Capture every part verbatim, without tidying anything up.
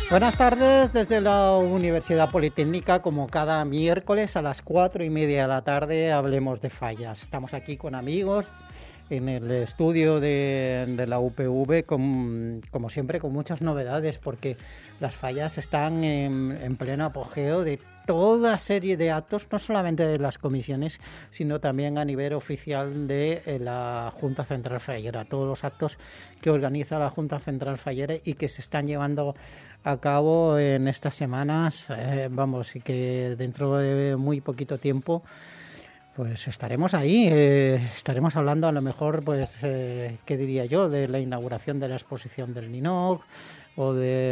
Buenas tardes desde la Universidad Politécnica, como cada miércoles a las cuatro y media de la tarde hablemos de fallas. Estamos aquí con amigos en el estudio de, de la U P V, con, como siempre con muchas novedades, porque las fallas están en, en pleno apogeo de toda serie de actos, no solamente de las comisiones, sino también a nivel oficial de eh, la Junta Central Fallera, todos los actos que organiza la Junta Central Fallera y que se están llevando a cabo en estas semanas, eh, vamos, y que dentro de muy poquito tiempo pues estaremos ahí, eh, estaremos hablando a lo mejor, pues, eh, ¿qué diría yo?, de la inauguración de la exposición del Ninoc o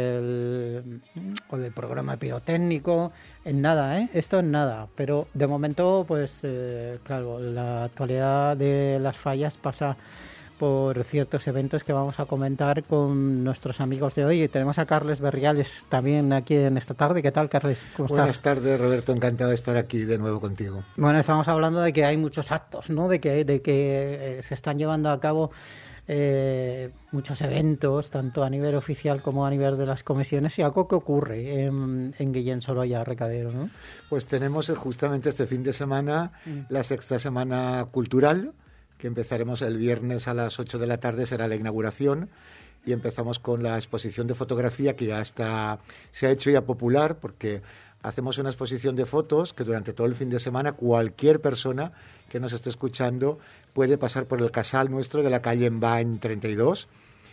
del, o del programa pirotécnico, en nada, ¿eh? Esto en nada, pero de momento, pues, eh, claro, la actualidad de las fallas pasa por ciertos eventos que vamos a comentar con nuestros amigos de hoy. Y tenemos a Carles Berriales también aquí en esta tarde. ¿Qué tal, Carles? ¿Cómo Buenas estás? tardes, Roberto. Encantado de estar aquí de nuevo contigo. Bueno, estamos hablando de que hay muchos actos, ¿no? De que, de que eh, se están llevando a cabo eh, muchos eventos, tanto a nivel oficial como a nivel de las comisiones, y algo que ocurre en, en Guillén Sorolla Recadero, ¿no? Pues tenemos justamente este fin de semana mm. la sexta semana cultural, que empezaremos el viernes a las ocho de la tarde, será la inauguración, y empezamos con la exposición de fotografía, que ya está, se ha hecho ya popular, porque hacemos una exposición de fotos que durante todo el fin de semana cualquier persona que nos esté escuchando puede pasar por el casal nuestro de la calle Envain treinta y dos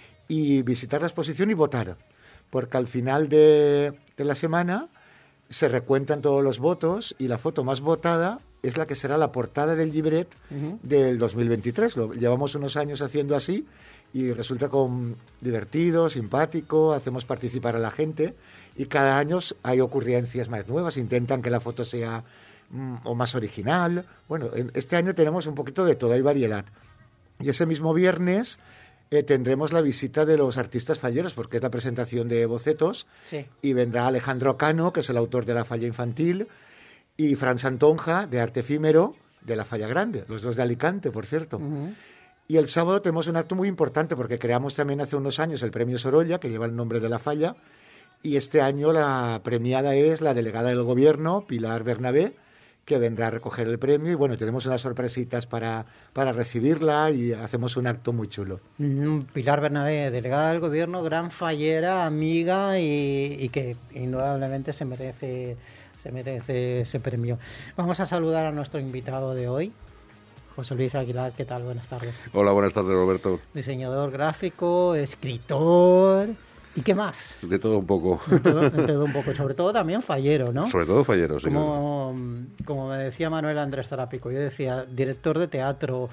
y visitar la exposición y votar, porque al final de, de la semana se recuentan todos los votos y la foto más votada es la que será la portada del llibret uh-huh. del dos mil veintitrés. Lo llevamos unos años haciendo así y resulta con divertido, simpático, hacemos participar a la gente y cada año hay ocurrencias más nuevas, intentan que la foto sea mm, o más original. Bueno, este año tenemos un poquito de todo, hay variedad. Y ese mismo viernes eh, tendremos la visita de los artistas falleros, porque es la presentación de bocetos, sí. Y vendrá Alejandro Cano, que es el autor de La Falla Infantil, y Fran Santonja, de Arte Efímero, de La Falla Grande, los dos de Alicante, por cierto. Uh-huh. Y el sábado tenemos un acto muy importante, porque creamos también hace unos años el Premio Sorolla, que lleva el nombre de La Falla, y este año la premiada es la delegada del Gobierno, Pilar Bernabé, que vendrá a recoger el premio, y bueno, tenemos unas sorpresitas para, para recibirla y hacemos un acto muy chulo. Pilar Bernabé, delegada del Gobierno, gran fallera, amiga, y, y que indudablemente se merece... se merece ese premio. Vamos a saludar a nuestro invitado de hoy, José Luis Aguilar. ¿Qué tal? Buenas tardes. Hola, buenas tardes, Roberto. Diseñador gráfico, escritor... ¿Y qué más? De todo un poco. De todo, de todo un poco. Sobre todo también fallero, ¿no? Sobre todo fallero, sí. Como, como me decía Manuel Andrés Zarápico, yo decía, director de teatro,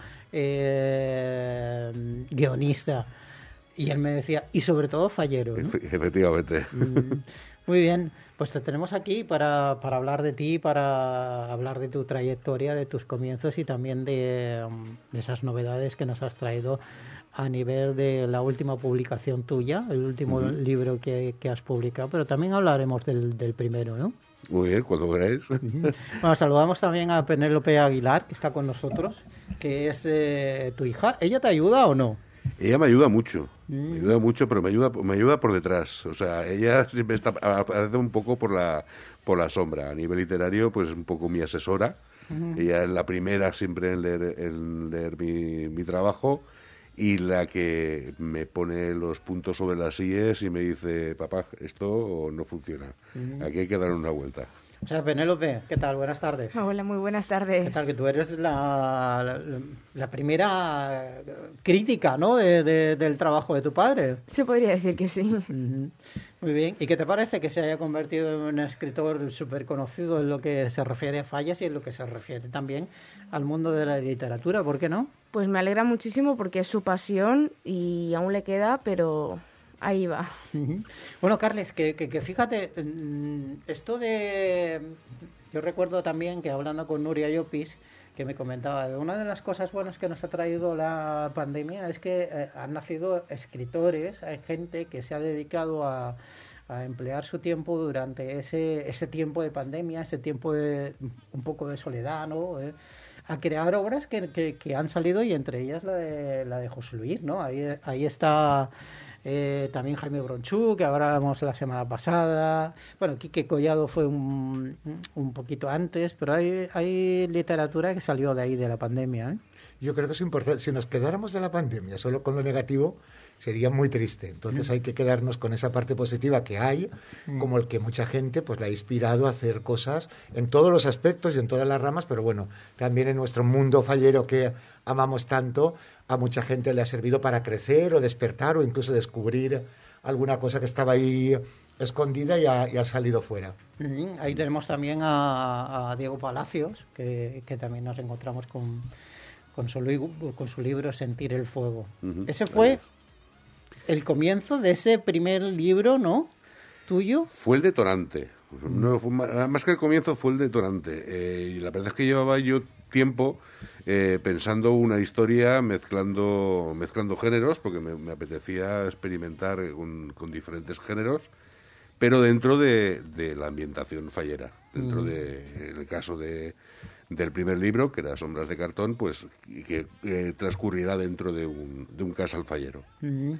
eh, guionista, y él me decía, y sobre todo fallero, ¿no? Efectivamente. Muy bien, pues te tenemos aquí para, para hablar de ti, para hablar de tu trayectoria, de tus comienzos y también de, de esas novedades que nos has traído a nivel de la última publicación tuya, el último uh-huh. libro que, que has publicado, pero también hablaremos del, del primero, ¿no? Muy bien, cuando queráis. Uh-huh. Bueno, saludamos también a Penélope Aguilar, que está con nosotros, que es eh, tu hija. ¿Ella te ayuda o no? Ella me ayuda mucho, mm. me ayuda mucho, pero me ayuda, me ayuda por detrás. O sea, ella siempre está, aparece un poco por la, por la sombra. A nivel literario, pues es un poco mi asesora. Uh-huh. Ella es la primera siempre en leer, en leer mi, mi trabajo y la que me pone los puntos sobre las íes y me dice, papá, esto no funciona, uh-huh. aquí hay que dar una vuelta. O sea, Penélope, ¿qué tal? Buenas tardes. Hola, muy buenas tardes. ¿Qué tal? Que tú eres la, la, la primera crítica, ¿no?, de, de, del trabajo de tu padre. Se podría decir que sí. Uh-huh. Muy bien. ¿Y qué te parece que se haya convertido en un escritor súper conocido en lo que se refiere a fallas y en lo que se refiere también al mundo de la literatura? ¿Por qué no? Pues me alegra muchísimo porque es su pasión y aún le queda, pero... ahí va. Uh-huh. Bueno, Carles, que, que, que fíjate, esto de... Yo recuerdo también que hablando con Nuria Llopis, que me comentaba, una de las cosas buenas que nos ha traído la pandemia es que eh, han nacido escritores, hay gente que se ha dedicado a, a emplear su tiempo durante ese, ese tiempo de pandemia, ese tiempo de un poco de soledad, ¿no?, Eh, a crear obras que, que, que han salido, y entre ellas la de, la de José Luis, ¿no? Ahí, ahí está eh, también Jaime Bronchú, que hablábamos la semana pasada. Bueno, Quique Collado fue un, un poquito antes, pero hay, hay literatura que salió de ahí, de la pandemia, ¿eh? Yo creo que es importante. Si nos quedáramos de la pandemia solo con lo negativo, sería muy triste. Entonces mm. hay que quedarnos con esa parte positiva que hay, mm. como el que mucha gente pues la ha inspirado a hacer cosas en todos los aspectos y en todas las ramas, pero bueno, también en nuestro mundo fallero que amamos tanto, a mucha gente le ha servido para crecer o despertar o incluso descubrir alguna cosa que estaba ahí escondida y ha, y ha salido fuera. Mm. Ahí tenemos también a, a Diego Palacios, que, que también nos encontramos con, con, su, con su libro Sentir el Fuego. Uh-huh. Ese fue... el comienzo de ese primer libro, ¿no? ¿Tuyo? Fue el detonante. No, fue más, más que el comienzo, fue el detonante. Eh, y la verdad es que llevaba yo tiempo eh, pensando una historia mezclando mezclando géneros, porque me, me apetecía experimentar con, con diferentes géneros, pero dentro de, de la ambientación fallera. Dentro mm. de, en el caso de... del primer libro, que era Sombras de cartón, pues que eh, transcurrirá dentro de un, de un casal fallero. Uh-huh.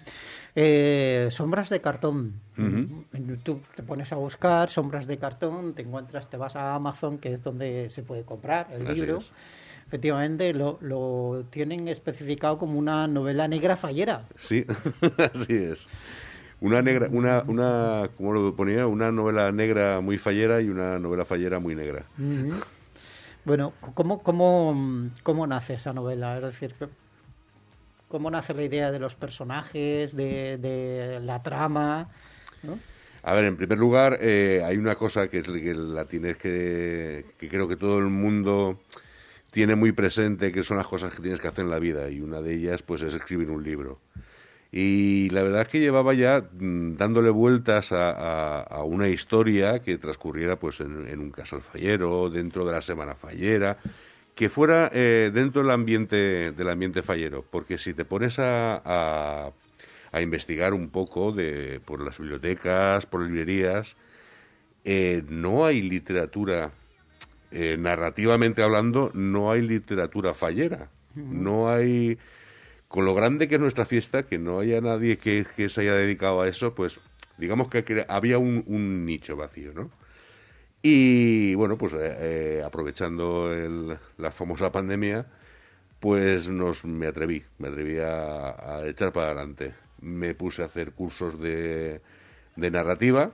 Eh, Sombras de cartón. Uh-huh. En YouTube te pones a buscar Sombras de cartón, te encuentras, te vas a Amazon, que es donde se puede comprar el Así libro. Es. Efectivamente, lo, lo tienen especificado como una novela negra fallera. Sí, así es. Una negra, una, una, como lo ponía, una novela negra muy fallera y una novela fallera muy negra. Uh-huh. Bueno, ¿cómo, cómo, ¿cómo nace esa novela? Es decir, ¿cómo nace la idea de los personajes, de, de la trama, ¿no? A ver, en primer lugar, eh, hay una cosa que, es, que la tienes que... que creo que todo el mundo tiene muy presente, que son las cosas que tienes que hacer en la vida, y una de ellas pues es escribir un libro. Y la verdad es que llevaba ya mm, dándole vueltas a, a, a una historia que transcurriera pues en, en un casal fallero, dentro de la semana fallera, que fuera eh, dentro del ambiente del ambiente fallero, porque si te pones a, a, a investigar un poco de por las bibliotecas, por librerías, eh, no hay literatura, eh, narrativamente hablando, no hay literatura fallera, no hay... Con lo grande que es nuestra fiesta, que no haya nadie que, que se haya dedicado a eso, pues digamos que, que había un, un nicho vacío, ¿no? Y bueno, pues eh, eh, aprovechando el, la famosa pandemia, pues nos me atreví, me atreví a, a echar para adelante. Me puse a hacer cursos de, de narrativa,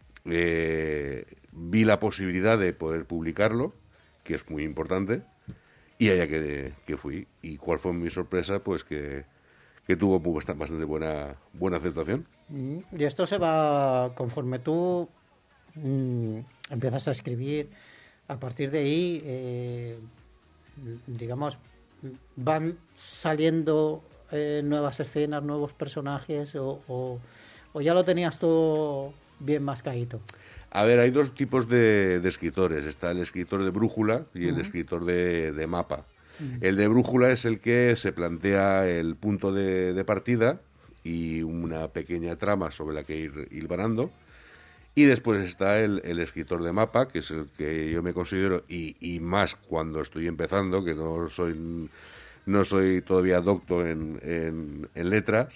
eh, vi la posibilidad de poder publicarlo, que es muy importante. Y allá que, que fui. ¿Y cuál fue mi sorpresa? Pues que, que tuvo bastante buena buena aceptación. Y esto se va, conforme tú mmm, empiezas a escribir, a partir de ahí, eh, digamos, van saliendo eh, nuevas escenas, nuevos personajes, o, o, o ya lo tenías todo bien mascadito. A ver, hay dos tipos de, de escritores. Está el escritor de brújula y el uh-huh. escritor de, de mapa. Uh-huh. El de brújula es el que se plantea el punto de, de partida y una pequeña trama sobre la que ir hilvanando. Y después está el, el escritor de mapa, que es el que yo me considero, y, y más cuando estoy empezando, que no soy, no soy todavía docto en, en, en letras,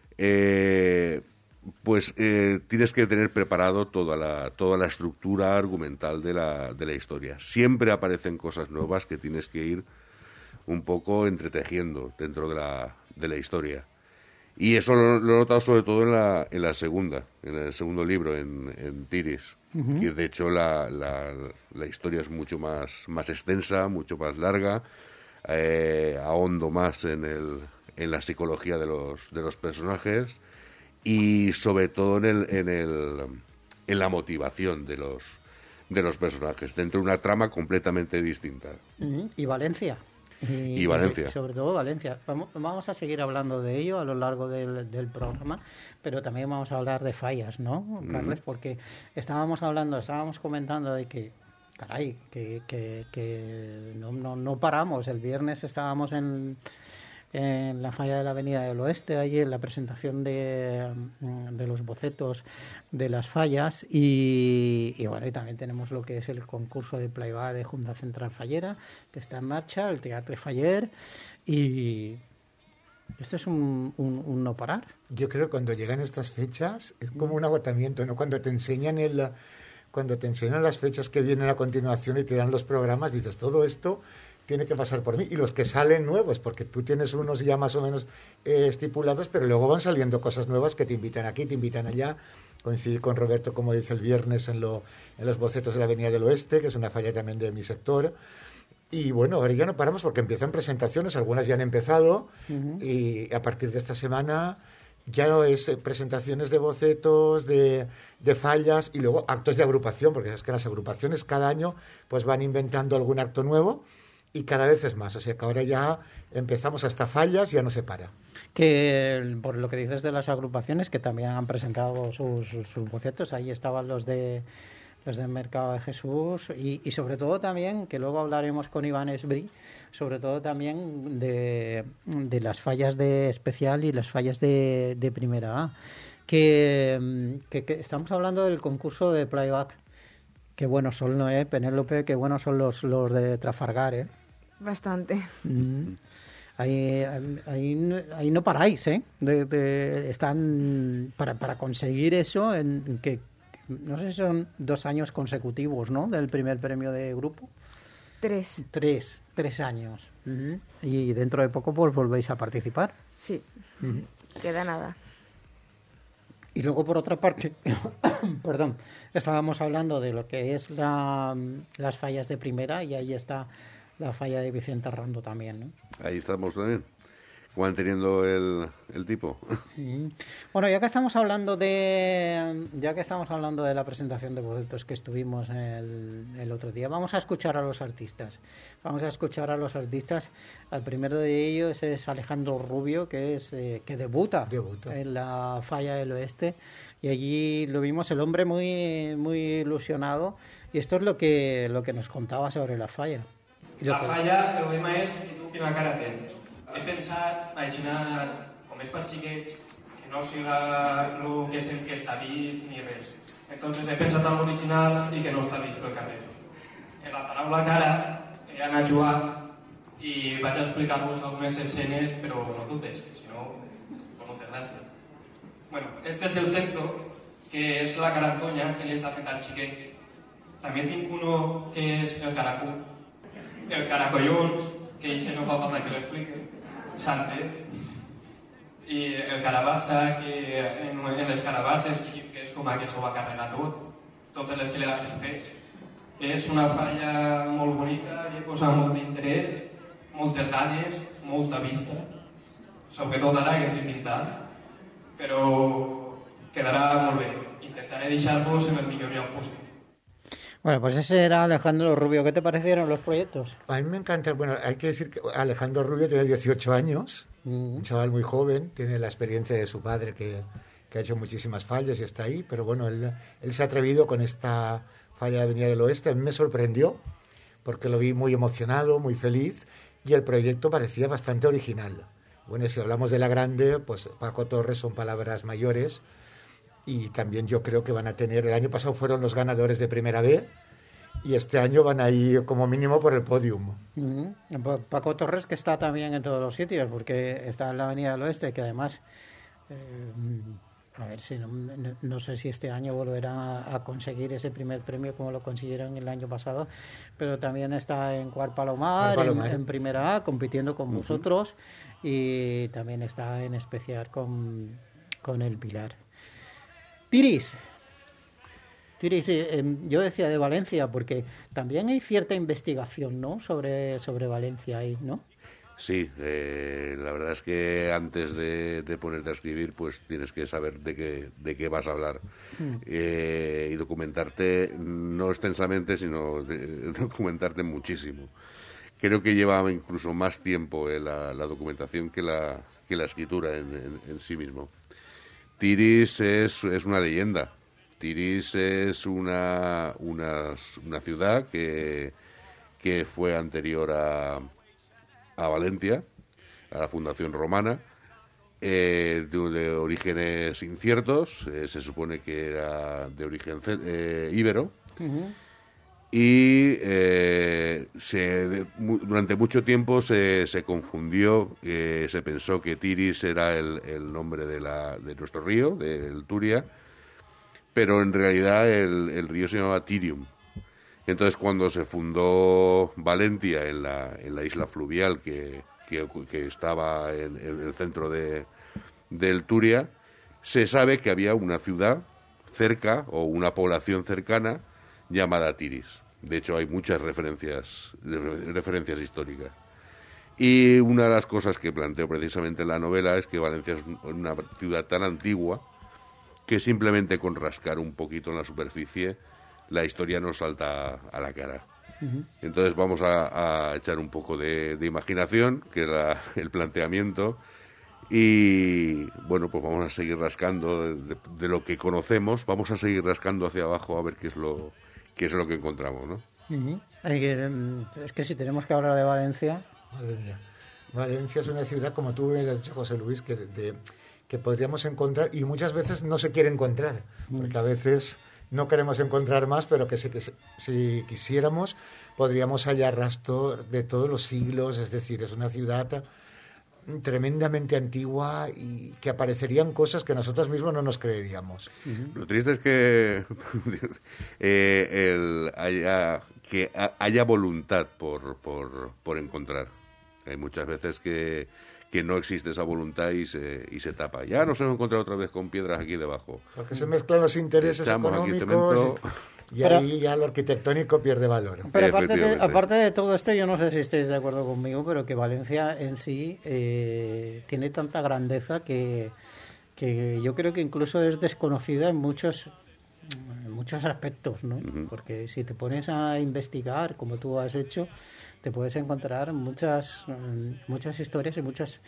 eh... pues eh, tienes que tener preparado toda la toda la estructura argumental de la de la historia. Siempre aparecen cosas nuevas que tienes que ir un poco entretejiendo dentro de la de la historia. Y eso lo, lo he notado sobre todo en la en la segunda, en el segundo libro, en, en Tiris. Uh-huh. Que de hecho la, la, la historia es mucho más más extensa, mucho más larga, eh, ahondo más en el en la psicología de los de los personajes. Y sobre todo en el, en el en la motivación de los de los personajes dentro de una trama completamente distinta. Uh-huh. Y Valencia y, y Valencia y sobre todo Valencia. Vamos, vamos a seguir hablando de ello a lo largo del, del programa, pero también vamos a hablar de fallas, ¿no, Carles? Uh-huh. Porque estábamos hablando, estábamos comentando de que caray, que, que, que no, no, no paramos. El viernes estábamos en en la falla de la Avenida del Oeste, allí en la presentación de, de los bocetos de las fallas. Y, y bueno, y también tenemos lo que es el concurso de playback de Junta Central Fallera, que está en marcha, el Teatre Faller, y esto es un, un, un no parar. Yo creo que cuando llegan estas fechas es como un agotamiento, ¿no? Cuando te enseñan el, cuando te enseñan las fechas que vienen a continuación y te dan los programas, dices, todo esto tiene que pasar por mí. Y los que salen nuevos, porque tú tienes unos ya más o menos eh, estipulados, pero luego van saliendo cosas nuevas que te invitan aquí, te invitan allá. Coincidí con Roberto, como dice, el viernes en, lo, en los bocetos de la Avenida del Oeste, que es una falla también de mi sector. Y bueno, ahora ya no paramos porque empiezan presentaciones, algunas ya han empezado, uh-huh. y a partir de esta semana ya es presentaciones de bocetos, de, de fallas y luego actos de agrupación, porque es que las agrupaciones cada año pues van inventando algún acto nuevo. Y cada vez es más, o sea que ahora ya empezamos hasta fallas, ya no se para. Que por lo que dices de las agrupaciones, que también han presentado sus, sus, sus bocetos, ahí estaban los de los del Mercado de Jesús y, y sobre todo también, que luego hablaremos con Iván Esbrí, sobre todo también de, de las fallas de especial y las fallas de, de primera A. Que, que, que estamos hablando del concurso de playback. Qué buenos son, ¿no, eh? Penélope, qué buenos son los, los de Trafalgar, ¿eh? Bastante. Mm. Ahí, ahí, ahí no paráis, ¿eh? De, de, están para, para conseguir eso, en que no sé si son dos años consecutivos, ¿no? Del primer premio de grupo. Tres. Tres, tres años. Uh-huh. Y dentro de poco pues volvéis a participar. Sí, uh-huh. Queda nada. Y luego, por otra parte, perdón, estábamos hablando de lo que es la, las fallas de primera y ahí está la falla de Vicente Arrando también, ¿no? Ahí estamos también, manteniendo el, el tipo. Mm. Bueno, ya que estamos hablando de ya que estamos hablando de la presentación de bocetos que estuvimos el, el otro día, vamos a escuchar a los artistas. Vamos a escuchar a los artistas. El primero de ellos es Alejandro Rubio, que es eh, que debuta, debuta en la falla del Oeste, y allí lo vimos el hombre muy muy ilusionado, y esto es lo que lo que nos contaba sobre la falla. La falla, el lema és qui tu quina cara tens. He pensat, així, com és per xiquets, que no siga el que és el que està vist ni res. Entonces he pensat en l'original i que no està vist pel carrer. En la paraula cara he anat jugant i vaig explicar-vos algunes escenes, però no totes, si no, pues no té gràcies. Bueno, este és el centro, que és la carantonya que li està fet al xiquet. També tinc uno que és el caracú, el caracollons, que això no fa falta que l'explique, s'han fet, i el carabassa, que en, en les carabasses sí que és com que s'ho va carregar tot, totes les que li ha suspès. És una falla molt bonica, hi he posat molt d'interès, moltes ganes, molta vista, sobretot ara que estic pintant, però quedarà molt bé. Intentaré deixar-vos en el millor lloc possible. Bueno, pues ese era Alejandro Rubio. ¿Qué te parecieron los proyectos? A mí me encanta. Bueno, hay que decir que Alejandro Rubio tiene dieciocho años, uh-huh. un chaval muy joven, tiene la experiencia de su padre que, que ha hecho muchísimas fallas y está ahí, pero bueno, él, él se ha atrevido con esta falla de Avenida del Oeste. A mí me sorprendió porque lo vi muy emocionado, muy feliz, y el proyecto parecía bastante original. Bueno, y si hablamos de la grande, pues Paco Torres son palabras mayores. Y también yo creo que van a tener, el año pasado fueron los ganadores de Primera B y este año van a ir como mínimo por el podium. Uh-huh. Paco Torres, que está también en todos los sitios, porque está en la Avenida del Oeste, que además, eh, a ver si no, no, no sé si este año volverán a, a conseguir ese primer premio como lo consiguieron el año pasado, pero también está en Cuart Palomar, Palomar. En, en Primera A, compitiendo con uh-huh. vosotros, y también está en especial con, con el Pilar. Tiris, Tiris, eh, yo decía de Valencia, porque también hay cierta investigación, ¿no?, sobre, sobre Valencia ahí, ¿no? Sí, eh, la verdad es que antes de, de ponerte a escribir, pues tienes que saber de qué, de qué vas a hablar mm. eh, y documentarte, no extensamente, sino de, documentarte muchísimo. Creo que lleva incluso más tiempo eh, la, la documentación que la, que la escritura en, en, en sí mismo. Tiris es, es una leyenda. Tiris es una, una, una ciudad que, que fue anterior a, a Valencia. a la fundación romana, eh, de, de orígenes inciertos, eh, se supone que era de origen eh, íbero, uh-huh. y eh, se, de, mu, durante mucho tiempo se, se confundió, eh, se pensó que Tiris era el, el nombre de, la, de nuestro río, del Turia, pero en realidad el, el río se llamaba Tirium. Entonces, cuando se fundó Valentia en la, en la isla fluvial que, que, que estaba en, en el centro de, del Turia, se sabe que había una ciudad cerca o una población cercana llamada Tiris. De hecho, hay muchas referencias, referencias históricas. Y una de las cosas que planteo precisamente en la novela es que Valencia es una ciudad tan antigua que simplemente con rascar un poquito en la superficie la historia nos salta a la cara. Uh-huh. Entonces vamos a, a echar un poco de, de imaginación, que es la, el planteamiento, y bueno, pues vamos a seguir rascando de, de, de lo que conocemos, vamos a seguir rascando hacia abajo a ver qué es lo, qué es lo que encontramos, ¿no? Uh-huh. Es que si tenemos que hablar de Valencia... Madre mía. Valencia es una ciudad, como tú has dicho, José Luis, que, de, que podríamos encontrar, y muchas veces no se quiere encontrar, uh-huh. porque a veces... no queremos encontrar más, pero que si, que si quisiéramos podríamos hallar rastro de todos los siglos, es decir, es una ciudad tremendamente antigua y que aparecerían cosas que nosotros mismos no nos creeríamos. Uh-huh. Lo triste es que, eh, el, haya, que haya voluntad por, por, por encontrar. Hay muchas veces que... que no existe esa voluntad y se, y se tapa. Ya nos hemos encontrado otra vez con piedras aquí debajo. Porque se mezclan los intereses Echamos económicos y, y pero, ahí ya lo arquitectónico pierde valor. Pero aparte de, aparte de todo esto, yo no sé si estáis de acuerdo conmigo, pero que Valencia en sí eh, tiene tanta grandeza que, que yo creo que incluso es desconocida en muchos, en muchos aspectos, ¿no? Uh-huh. Porque si te pones a investigar, como tú has hecho, te puedes encontrar muchas muchas historias y muchas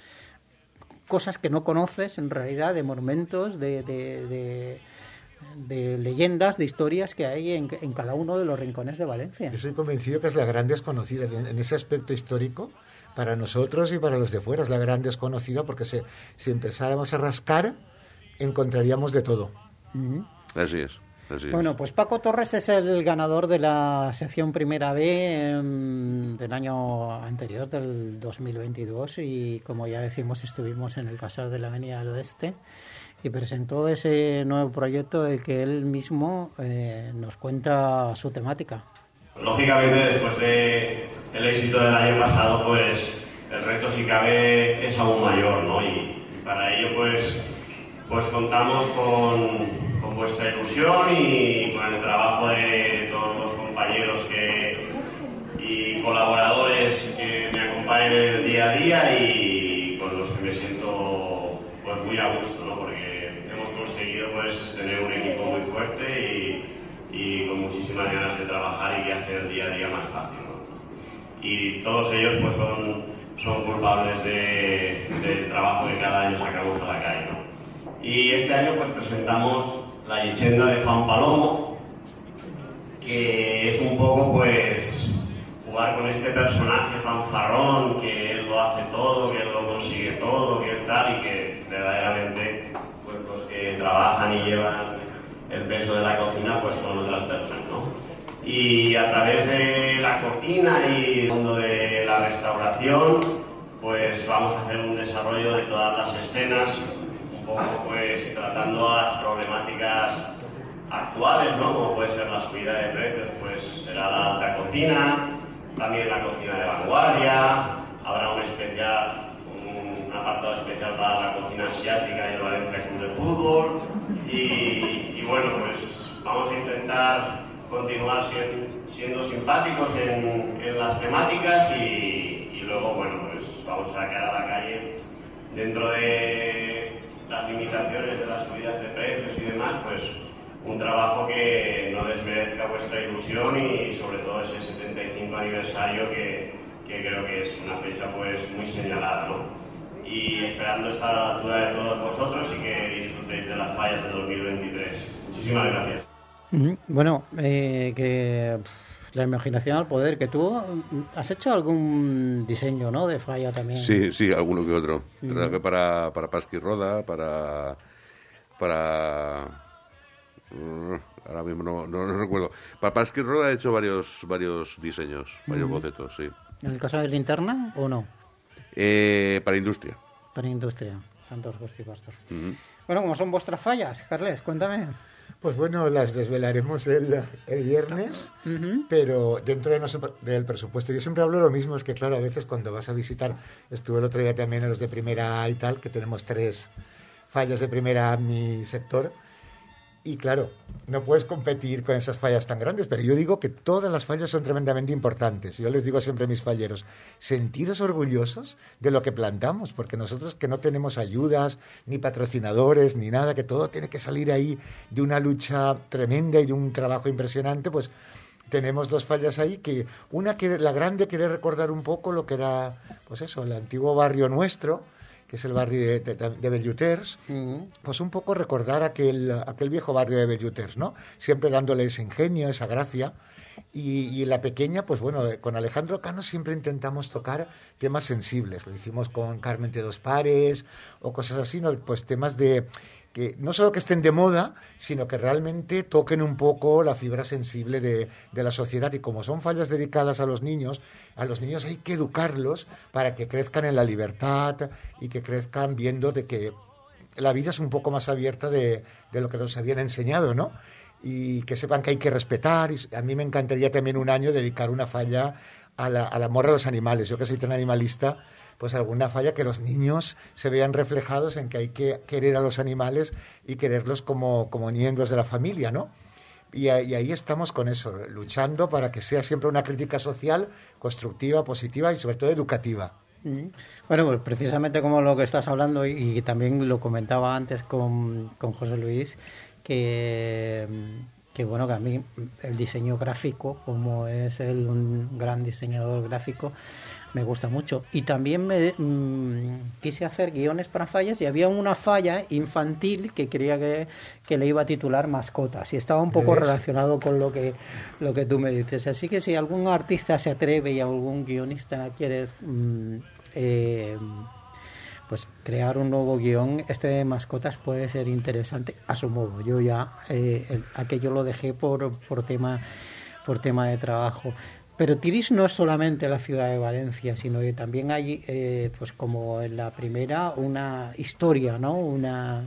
cosas que no conoces en realidad, de monumentos, de, de, de, de leyendas, de historias que hay en, en cada uno de los rincones de Valencia. Yo soy convencido que es la gran desconocida en, en ese aspecto histórico para nosotros y para los de fuera. Es la gran desconocida porque se, si empezáramos a rascar encontraríamos de todo. Uh-huh. Así es. Bueno, pues Paco Torres es el ganador de la sección Primera B eh, del año anterior, del dos mil veintidós, y como ya decimos, estuvimos en el Casal de la Avenida del Oeste y presentó ese nuevo proyecto del que él mismo eh, nos cuenta su temática. Lógicamente, después de el éxito del año pasado, pues el reto, si cabe, es aún mayor, ¿no? Y para ello, pues, pues contamos con... con vuestra ilusión y con el trabajo de todos los compañeros que, y colaboradores que me acompañan en el día a día y con los que me siento pues muy a gusto, ¿no? Porque hemos conseguido pues tener un equipo muy fuerte y, y con muchísimas ganas de trabajar y que hacer el día a día más fácil, ¿no? Y todos ellos pues son, son culpables de, del trabajo que cada año sacamos a la calle, ¿no? Y este año pues presentamos La leyenda de Juan Palomo, que es un poco pues jugar con este personaje fanfarrón, que él lo hace todo, que él lo consigue todo, que tal, y que verdaderamente pues los que trabajan y llevan el peso de la cocina pues son otras personas, ¿no? Y a través de la cocina y el mundo de la restauración pues vamos a hacer un desarrollo de todas las escenas, un poco pues tratando las problemáticas actuales, ¿no? Como puede ser la subida de precios, pues será la alta cocina, también la cocina de vanguardia, habrá un especial, un apartado especial para la cocina asiática y el Valencia Club de Fútbol y, y bueno, pues vamos a intentar continuar siendo, siendo simpáticos en, en las temáticas y, y luego, bueno, pues vamos a sacar a la calle dentro de las limitaciones de las subidas de precios y demás, pues un trabajo que no desmerezca vuestra ilusión y sobre todo ese setenta y cinco aniversario que, que creo que es una fecha pues muy señalada, ¿no? Y esperando estar a la altura de todos vosotros y que disfrutéis de las fallas de dos mil veintitrés. Muchísimas gracias. Bueno, eh, que la imaginación al poder, que tú has hecho algún diseño, ¿no?, de falla también. Sí, sí, alguno que otro. Mm. Trabajé para, para Pasqui Roda, para... para ahora mismo no, no, no recuerdo. Para Pasqui Roda he hecho varios varios diseños, varios mm. bocetos, sí. ¿En el caso de Linterna o no? Eh, para industria. Para industria, Santos Gostipastor. Mm-hmm. Bueno, ¿cómo son vuestras fallas, Carles? Cuéntame. Pues bueno, las desvelaremos el, el viernes, uh-huh. pero dentro de nuestro, del presupuesto. Yo siempre hablo lo mismo, es que claro, a veces cuando vas a visitar, estuve el otro día también en los de primera A y tal, que tenemos tres fallas de primera A en mi sector, y claro, no puedes competir con esas fallas tan grandes, pero yo digo que todas las fallas son tremendamente importantes. Yo les digo siempre a mis falleros, sentiros orgullosos de lo que plantamos, porque nosotros que no tenemos ayudas, ni patrocinadores, ni nada, que todo tiene que salir ahí de una lucha tremenda y de un trabajo impresionante, pues tenemos dos fallas ahí, que una que la grande quiere recordar un poco lo que era, pues eso, el antiguo barrio nuestro, que es el barrio de, de, de Belluters, uh-huh. pues un poco recordar aquel, aquel viejo barrio de Belluters, ¿no? Siempre dándole ese ingenio, esa gracia. Y, y la pequeña, pues bueno, con Alejandro Cano siempre intentamos tocar temas sensibles. Lo hicimos con Carmen de Dos Pares o cosas así, ¿no? Pues temas de... que no solo que estén de moda, sino que realmente toquen un poco la fibra sensible de, de la sociedad. Y como son fallas dedicadas a los niños, a los niños hay que educarlos para que crezcan en la libertad y que crezcan viendo de que la vida es un poco más abierta de, de lo que nos habían enseñado, ¿no? Y que sepan que hay que respetar. Y a mí me encantaría también un año dedicar una falla a la, al amor a los animales. Yo que soy tan animalista, pues alguna falla que los niños se vean reflejados en que hay que querer a los animales y quererlos como, como miembros de la familia, ¿no? Y, y ahí estamos con eso, luchando para que sea siempre una crítica social constructiva, positiva y sobre todo educativa. Bueno, pues precisamente como lo que estás hablando y, y también lo comentaba antes con, con José Luis, que... que bueno, que a mí el diseño gráfico, como es él un gran diseñador gráfico, me gusta mucho. Y también me mmm, quise hacer guiones para fallas y había una falla infantil que creía que, que le iba a titular Mascotas y estaba un poco relacionado con lo que, lo que tú me dices. Así que si algún artista se atreve y algún guionista quiere... Mmm, eh, pues crear un nuevo guión, este de mascotas puede ser interesante a su modo. Yo ya eh, el, aquello lo dejé por, por tema por tema de trabajo. Pero Tiris no es solamente la ciudad de Valencia, sino que también hay, eh, pues como en la primera, una historia, ¿no? Una...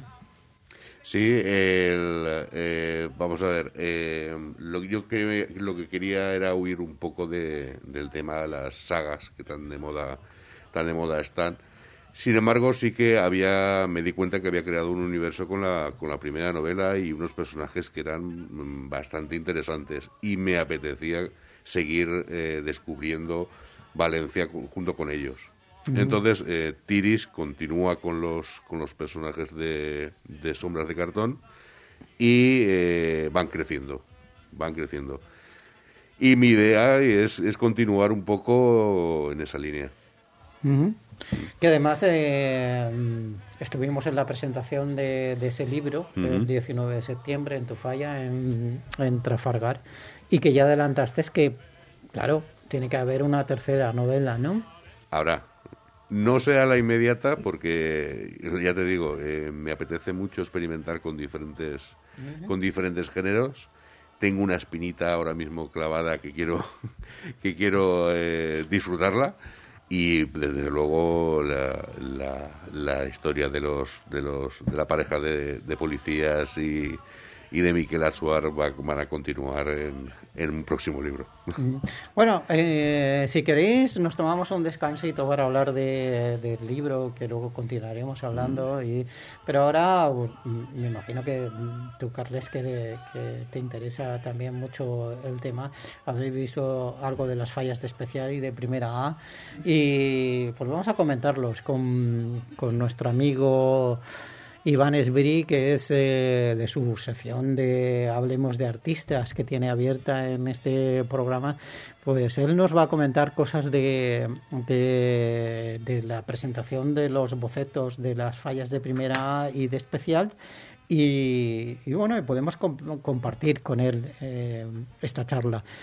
Sí, el, eh, vamos a ver, eh, lo, yo que, lo que quería era huir un poco de, del tema de las sagas que tan de moda, tan de moda están. Sin embargo, sí que había, me di cuenta que había creado un universo con la, con la primera novela y unos personajes que eran bastante interesantes y me apetecía seguir eh, descubriendo Valencia junto con ellos. Uh-huh. Entonces, eh, Tiris continúa con los, con los personajes de, de Sombras de Cartón y eh, van creciendo, van creciendo. Y mi idea es, es continuar un poco en esa línea. Uh-huh. Que además eh, estuvimos en la presentación de, de ese libro uh-huh. el diecinueve de septiembre en tu falla en, en Trafalgar y que ya adelantaste es que, claro, tiene que haber una tercera novela, ¿no? Habrá. No sea la inmediata porque, ya te digo, eh, me apetece mucho experimentar con diferentes, uh-huh. con diferentes géneros. Tengo una espinita ahora mismo clavada que quiero, que quiero eh, disfrutarla. Y desde luego la, la, la historia de los de los de la pareja de, de policías y, y de Miquel Atsuar va, van a continuar en, en un próximo libro. Bueno, eh, si queréis nos tomamos un descansito para hablar de, del libro, que luego continuaremos hablando, mm. y, pero ahora me imagino que tú, Carles, que, que te interesa también mucho el tema, habréis visto algo de las fallas de especial y de primera A, y pues vamos a comentarlos con, con nuestro amigo Iván Esbrí, que es eh, de su sección de Hablemos de Artistas que tiene abierta en este programa. Pues él nos va a comentar cosas de, de, de la presentación de los bocetos de las fallas de primera A y de especial y, y bueno, podemos comp- compartir con él eh, esta charla.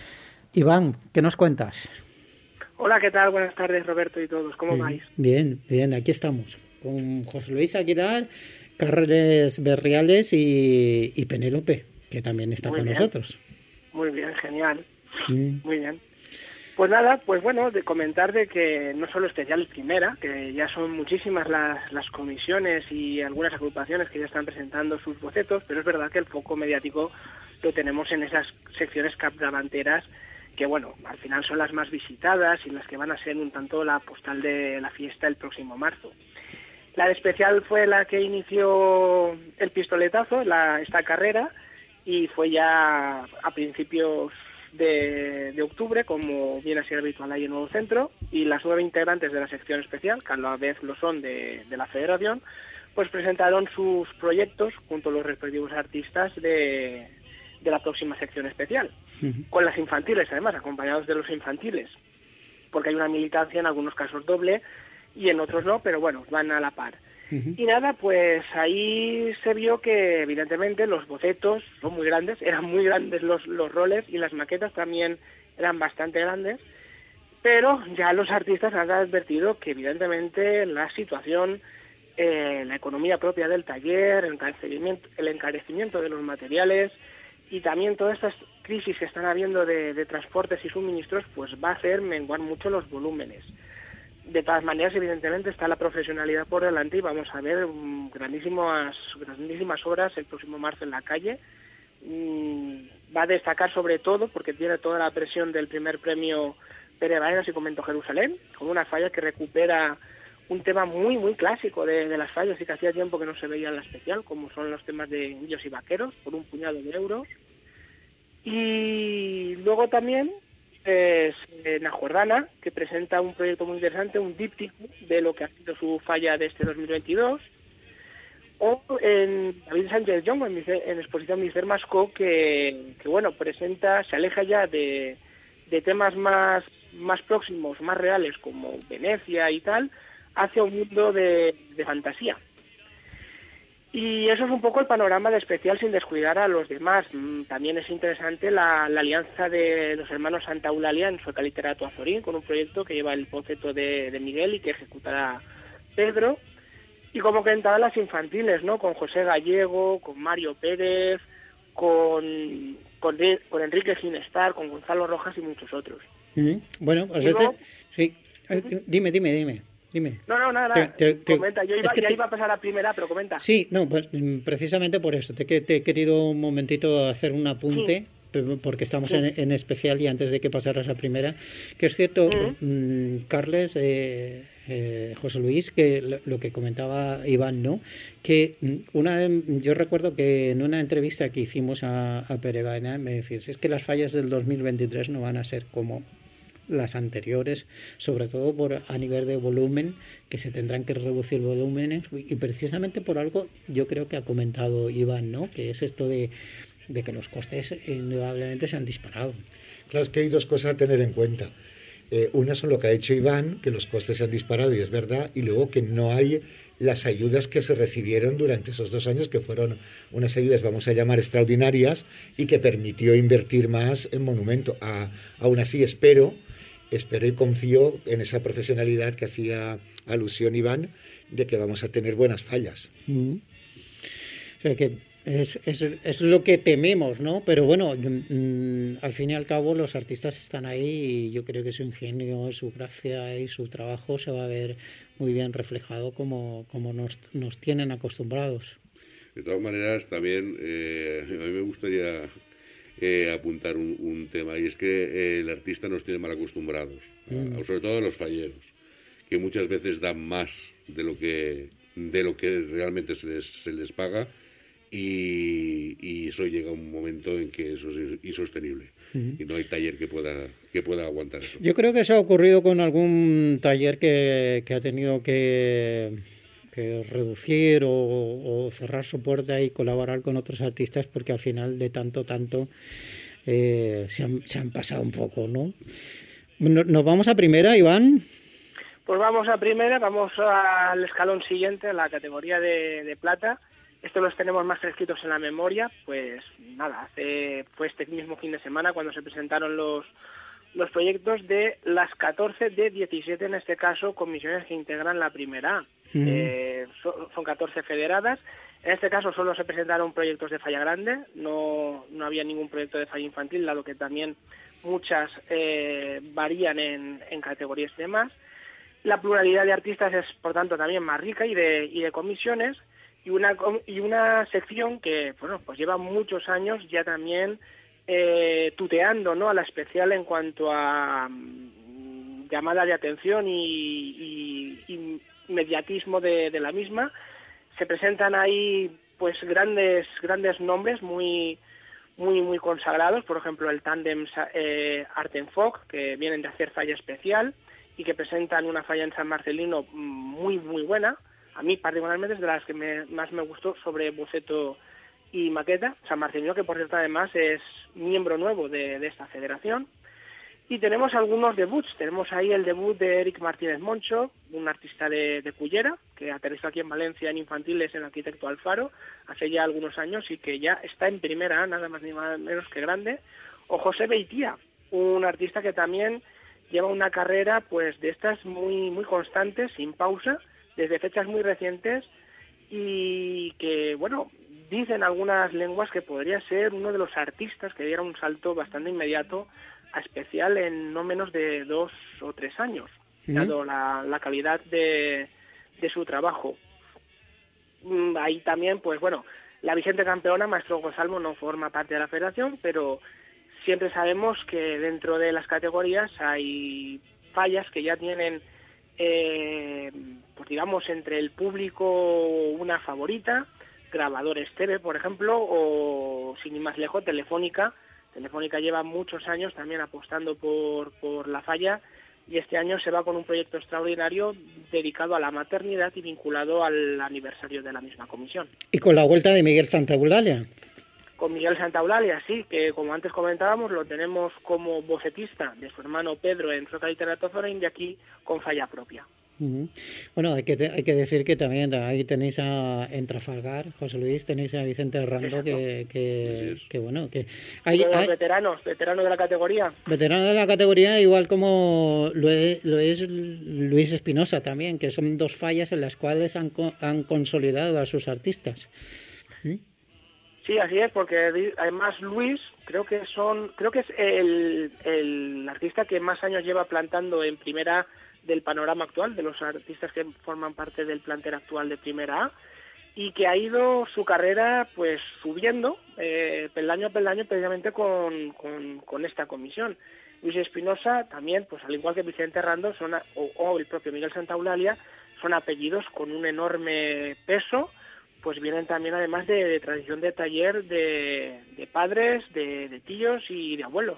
Iván, ¿qué nos cuentas? Hola, ¿qué tal? Buenas tardes, Roberto y todos. ¿Cómo bien, vais? Bien, bien, aquí estamos. Con José Luis Aguilar, Carles Berriales y, y Penélope, que también está Muy con bien. nosotros. Muy bien, genial. Mm. Muy bien. Pues nada, pues bueno, de comentar de que no solo especial primera, que ya son muchísimas las, las comisiones y algunas agrupaciones que ya están presentando sus bocetos, pero es verdad que el foco mediático lo tenemos en esas secciones capdavanteras que, bueno, al final son las más visitadas y las que van a ser un tanto la postal de la fiesta el próximo marzo. La de especial fue la que inició el pistoletazo, la, esta carrera, y fue ya a principios de, de octubre, como viene a ser habitual ahí en Nuevo Centro, y las nueve integrantes de la sección especial, que a la vez lo son de, de la federación, pues presentaron sus proyectos junto a los respectivos artistas de, de la próxima sección especial, uh-huh. con las infantiles además, acompañados de los infantiles, porque hay una militancia en algunos casos doble y en otros no, pero bueno, van a la par. Uh-huh. Y nada, pues ahí se vio que evidentemente los bocetos son muy grandes, eran muy grandes los, los roles y las maquetas también eran bastante grandes, pero ya los artistas han advertido que evidentemente la situación, eh, la economía propia del taller, el encarecimiento, el encarecimiento de los materiales y también todas estas crisis que están habiendo de, de transportes y suministros, pues va a hacer menguar mucho los volúmenes. De todas maneras, evidentemente, está la profesionalidad por delante y vamos a ver um, grandísimas, grandísimas obras el próximo marzo en la calle. Mm, va a destacar sobre todo, porque tiene toda la presión del primer premio Pere Baenas y Convento Jerusalén, con una falla que recupera un tema muy, muy clásico de, de las fallas y que hacía tiempo que no se veía en la especial, como son los temas de indios y vaqueros, por un puñado de euros. Y luego también es Ana Jordana, que presenta un proyecto muy interesante, un díptico de lo que ha sido su falla de este dos mil veintidós, o en David Sánchez Young, en, en exposición Mister Masco, que, que bueno, presenta, se aleja ya de, de temas más, más próximos, más reales, como Venecia y tal, hacia un mundo de, de fantasía. Y eso es un poco el panorama de especial sin descuidar a los demás. También es interesante la, la alianza de los hermanos Santa Eulalia en Sueca Literato Azorín, con un proyecto que lleva el boceto de, de Miguel y que ejecutará Pedro. Y como comentaba, las infantiles, ¿no? Con José Gallego, con Mario Pérez, con, con, con Enrique Ginestar, con Gonzalo Rojas y muchos otros. Uh-huh. Bueno, pues este, luego, sí. Uh-huh. Dime, dime, dime. Dime. No, no, nada, nada. Te, te, comenta. Yo iba, ya te... iba a pasar a la primera, pero comenta. Sí, no, pues precisamente por eso. Te, te he querido un momentito hacer un apunte, sí. porque estamos sí. en, en especial y antes de que pasaras a primera, que es cierto, uh-huh. mmm, Carles, eh, eh, José Luis, que lo, lo que comentaba Iván, ¿no? Que una, yo recuerdo que en una entrevista que hicimos a, a Pere Baenas me decís, es que las fallas del dos mil veintitrés no van a ser como las anteriores, sobre todo por a nivel de volumen, que se tendrán que reducir volúmenes, y precisamente por algo yo creo que ha comentado Iván, ¿no? Que es esto de, de que los costes indudablemente se han disparado. Claro, es que hay dos cosas a tener en cuenta. Eh, una son lo que ha hecho Iván, que los costes se han disparado y es verdad, y luego que no hay las ayudas que se recibieron durante esos dos años, que fueron unas ayudas, vamos a llamar, extraordinarias, y que permitió invertir más en monumento. A, aún así espero Espero y confío en esa profesionalidad que hacía alusión Iván, de que vamos a tener buenas fallas. Mm. O sea que es, es, es lo que tememos, ¿no? Pero bueno, mm, al fin y al cabo los artistas están ahí y yo creo que su ingenio, su gracia y su trabajo se va a ver muy bien reflejado como, como nos, nos tienen acostumbrados. De todas maneras, también eh, a mí me gustaría... Eh, apuntar un, un tema, y es que eh, el artista nos tiene mal acostumbrados, mm. a, sobre todo a los falleros, que muchas veces dan más de lo que de lo que realmente se les, se les paga, y, y eso llega un momento en que eso es insostenible. Uh-huh. Y no hay taller que pueda que pueda aguantar eso. Yo creo que eso ha ocurrido con algún taller que, que ha tenido que... que reducir o, o cerrar su puerta y colaborar con otros artistas, porque al final de tanto, tanto eh, se, han, se han pasado un poco, ¿no? ¿Nos vamos a primera, Iván? Pues vamos a primera, vamos al escalón siguiente, a la categoría de, de plata, Estos los tenemos más fresquitos en la memoria, pues nada, hace, fue este mismo fin de semana cuando se presentaron los, los proyectos de las catorce de diecisiete, en este caso, comisiones que integran la primera A. Mm. Eh, son, son catorce federadas. En este caso solo se presentaron proyectos de falla grande, no, no había ningún proyecto de falla infantil, dado que también muchas eh, varían en, en categorías y demás. La pluralidad de artistas es, por tanto, también más rica y de, y de comisiones, y una, y una sección que, bueno, pues lleva muchos años ya también eh, tuteando, ¿no?, a la especial en cuanto a um, llamada de atención y, y, y mediatismo de, de la misma. Se presentan ahí pues grandes grandes nombres muy muy muy consagrados, por ejemplo el tándem eh, Artenfoc, que vienen de hacer falla especial y que presentan una falla en San Marcelino muy muy buena. A mí particularmente es de las que me, más me gustó sobre boceto y maqueta. San Marcelino, que por cierto además es miembro nuevo de, de esta federación. Y tenemos algunos debuts. Tenemos ahí el debut de Eric Martínez Moncho, un artista de, de Cullera, que aterrizó aquí en Valencia en infantiles en Arquitecto Alfaro hace ya algunos años y que ya está en primera, nada más ni más menos que grande. O José Beitía, un artista que también lleva una carrera pues de estas muy muy constantes, sin pausa, desde fechas muy recientes, y que, bueno, dicen algunas lenguas que podría ser uno de los artistas que diera un salto bastante inmediato a especial en no menos de dos o tres años, uh-huh. dado la, la calidad de, de su trabajo. Ahí también, pues bueno, la vigente campeona, Maestro Gonzalo, no forma parte de la federación, pero siempre sabemos que dentro de las categorías hay fallas que ya tienen, eh, pues digamos, entre el público una favorita, Grabadores T V, por ejemplo, o sin ir más lejos, Telefónica. Telefónica lleva muchos años también apostando por, por la falla, y este año se va con un proyecto extraordinario dedicado a la maternidad y vinculado al aniversario de la misma comisión. Y con la vuelta de Miguel Santaeulalia. Con Miguel Santaeulalia, sí, que como antes comentábamos, lo tenemos como bocetista de su hermano Pedro en Soca Literato Foreign, y aquí con falla propia. Uh-huh. Bueno, hay que, te, hay que decir que también ahí tenéis a, en Trafalgar, José Luis, tenéis a Vicente Rando, que, que, que bueno, que hay, de los hay veteranos, veteranos de la categoría. Veterano de la categoría, igual como lo es, lo es Luis Espinosa también, que son dos fallas en las cuales han, han consolidado a sus artistas. ¿Mm? Sí, así es, porque además Luis creo que son, creo que es el, el artista que más años lleva plantando en primera del panorama actual, de los artistas que forman parte del plantel actual de Primera A, y que ha ido su carrera pues subiendo eh, peldaño a peldaño precisamente con, con, con esta comisión. Luis Espinosa también, pues al igual que Vicente Rando, son a, o, o el propio Miguel Santaeulalia, son apellidos con un enorme peso, pues vienen también además de, de tradición de taller de, de padres, de, de tíos y de abuelos.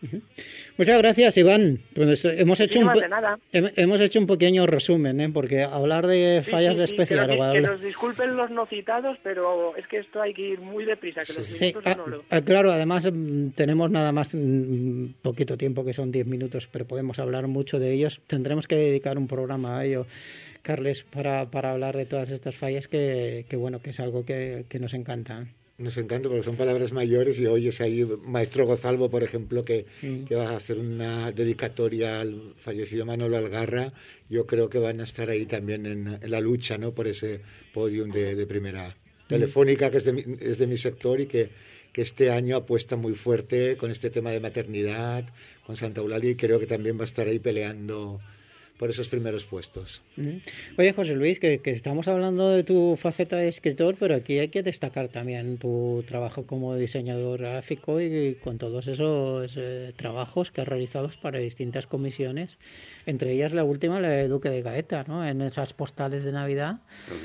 Muchas gracias, Iván. Pues hemos hecho un de nada. hemos hecho un pequeño resumen, ¿eh? Porque hablar de fallas sí, sí, de especial. Que, nos, que nos disculpen los no citados, pero es que esto hay que ir muy deprisa. Que los sí, ah, no lo... Claro, además tenemos nada más un poquito tiempo, que son diez minutos, pero podemos hablar mucho de ellos. Tendremos que dedicar un programa a ello, Carles, para, para hablar de todas estas fallas, que, que bueno, que es algo que, que nos encanta. Nos encanta porque son palabras mayores, y oyes ahí Maestro Gozalvo, por ejemplo, que, mm. que va a hacer una dedicatoria al fallecido Manolo Algarra. Yo creo que van a estar ahí también en, en la lucha, ¿no?, por ese podium de, de primera A. Telefónica, que es de mi, es de mi sector, y que, que este año apuesta muy fuerte con este tema de maternidad, con Santaeulalia, y creo que también va a estar ahí peleando por esos primeros puestos. Oye, José Luis, que, que estamos hablando de tu faceta de escritor, pero aquí hay que destacar también tu trabajo como diseñador gráfico y con todos esos eh, trabajos que has realizado para distintas comisiones, entre ellas la última, la de Duque de Gaeta, ¿no?, en esas postales de Navidad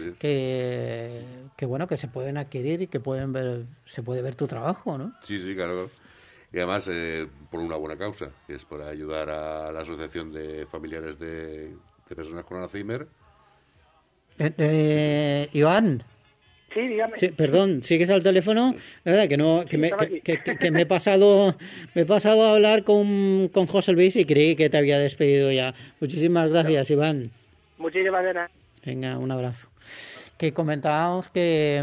que, que bueno, que se pueden adquirir y que pueden ver, se puede ver tu trabajo, ¿no? Sí, sí, claro. Y además eh, por una buena causa, que es para ayudar a la Asociación de Familiares de, de Personas con Alzheimer. Eh, eh, Iván. Sí, dígame. Sí, perdón, ¿sigues al teléfono? ¿Verdad? Que no, que, sí, me, que, que, que me he pasado, me he pasado a hablar con, con José Luis y creí que te había despedido ya. Muchísimas gracias, no. Iván. Muchísimas gracias. Venga, un abrazo. Que comentábamos que,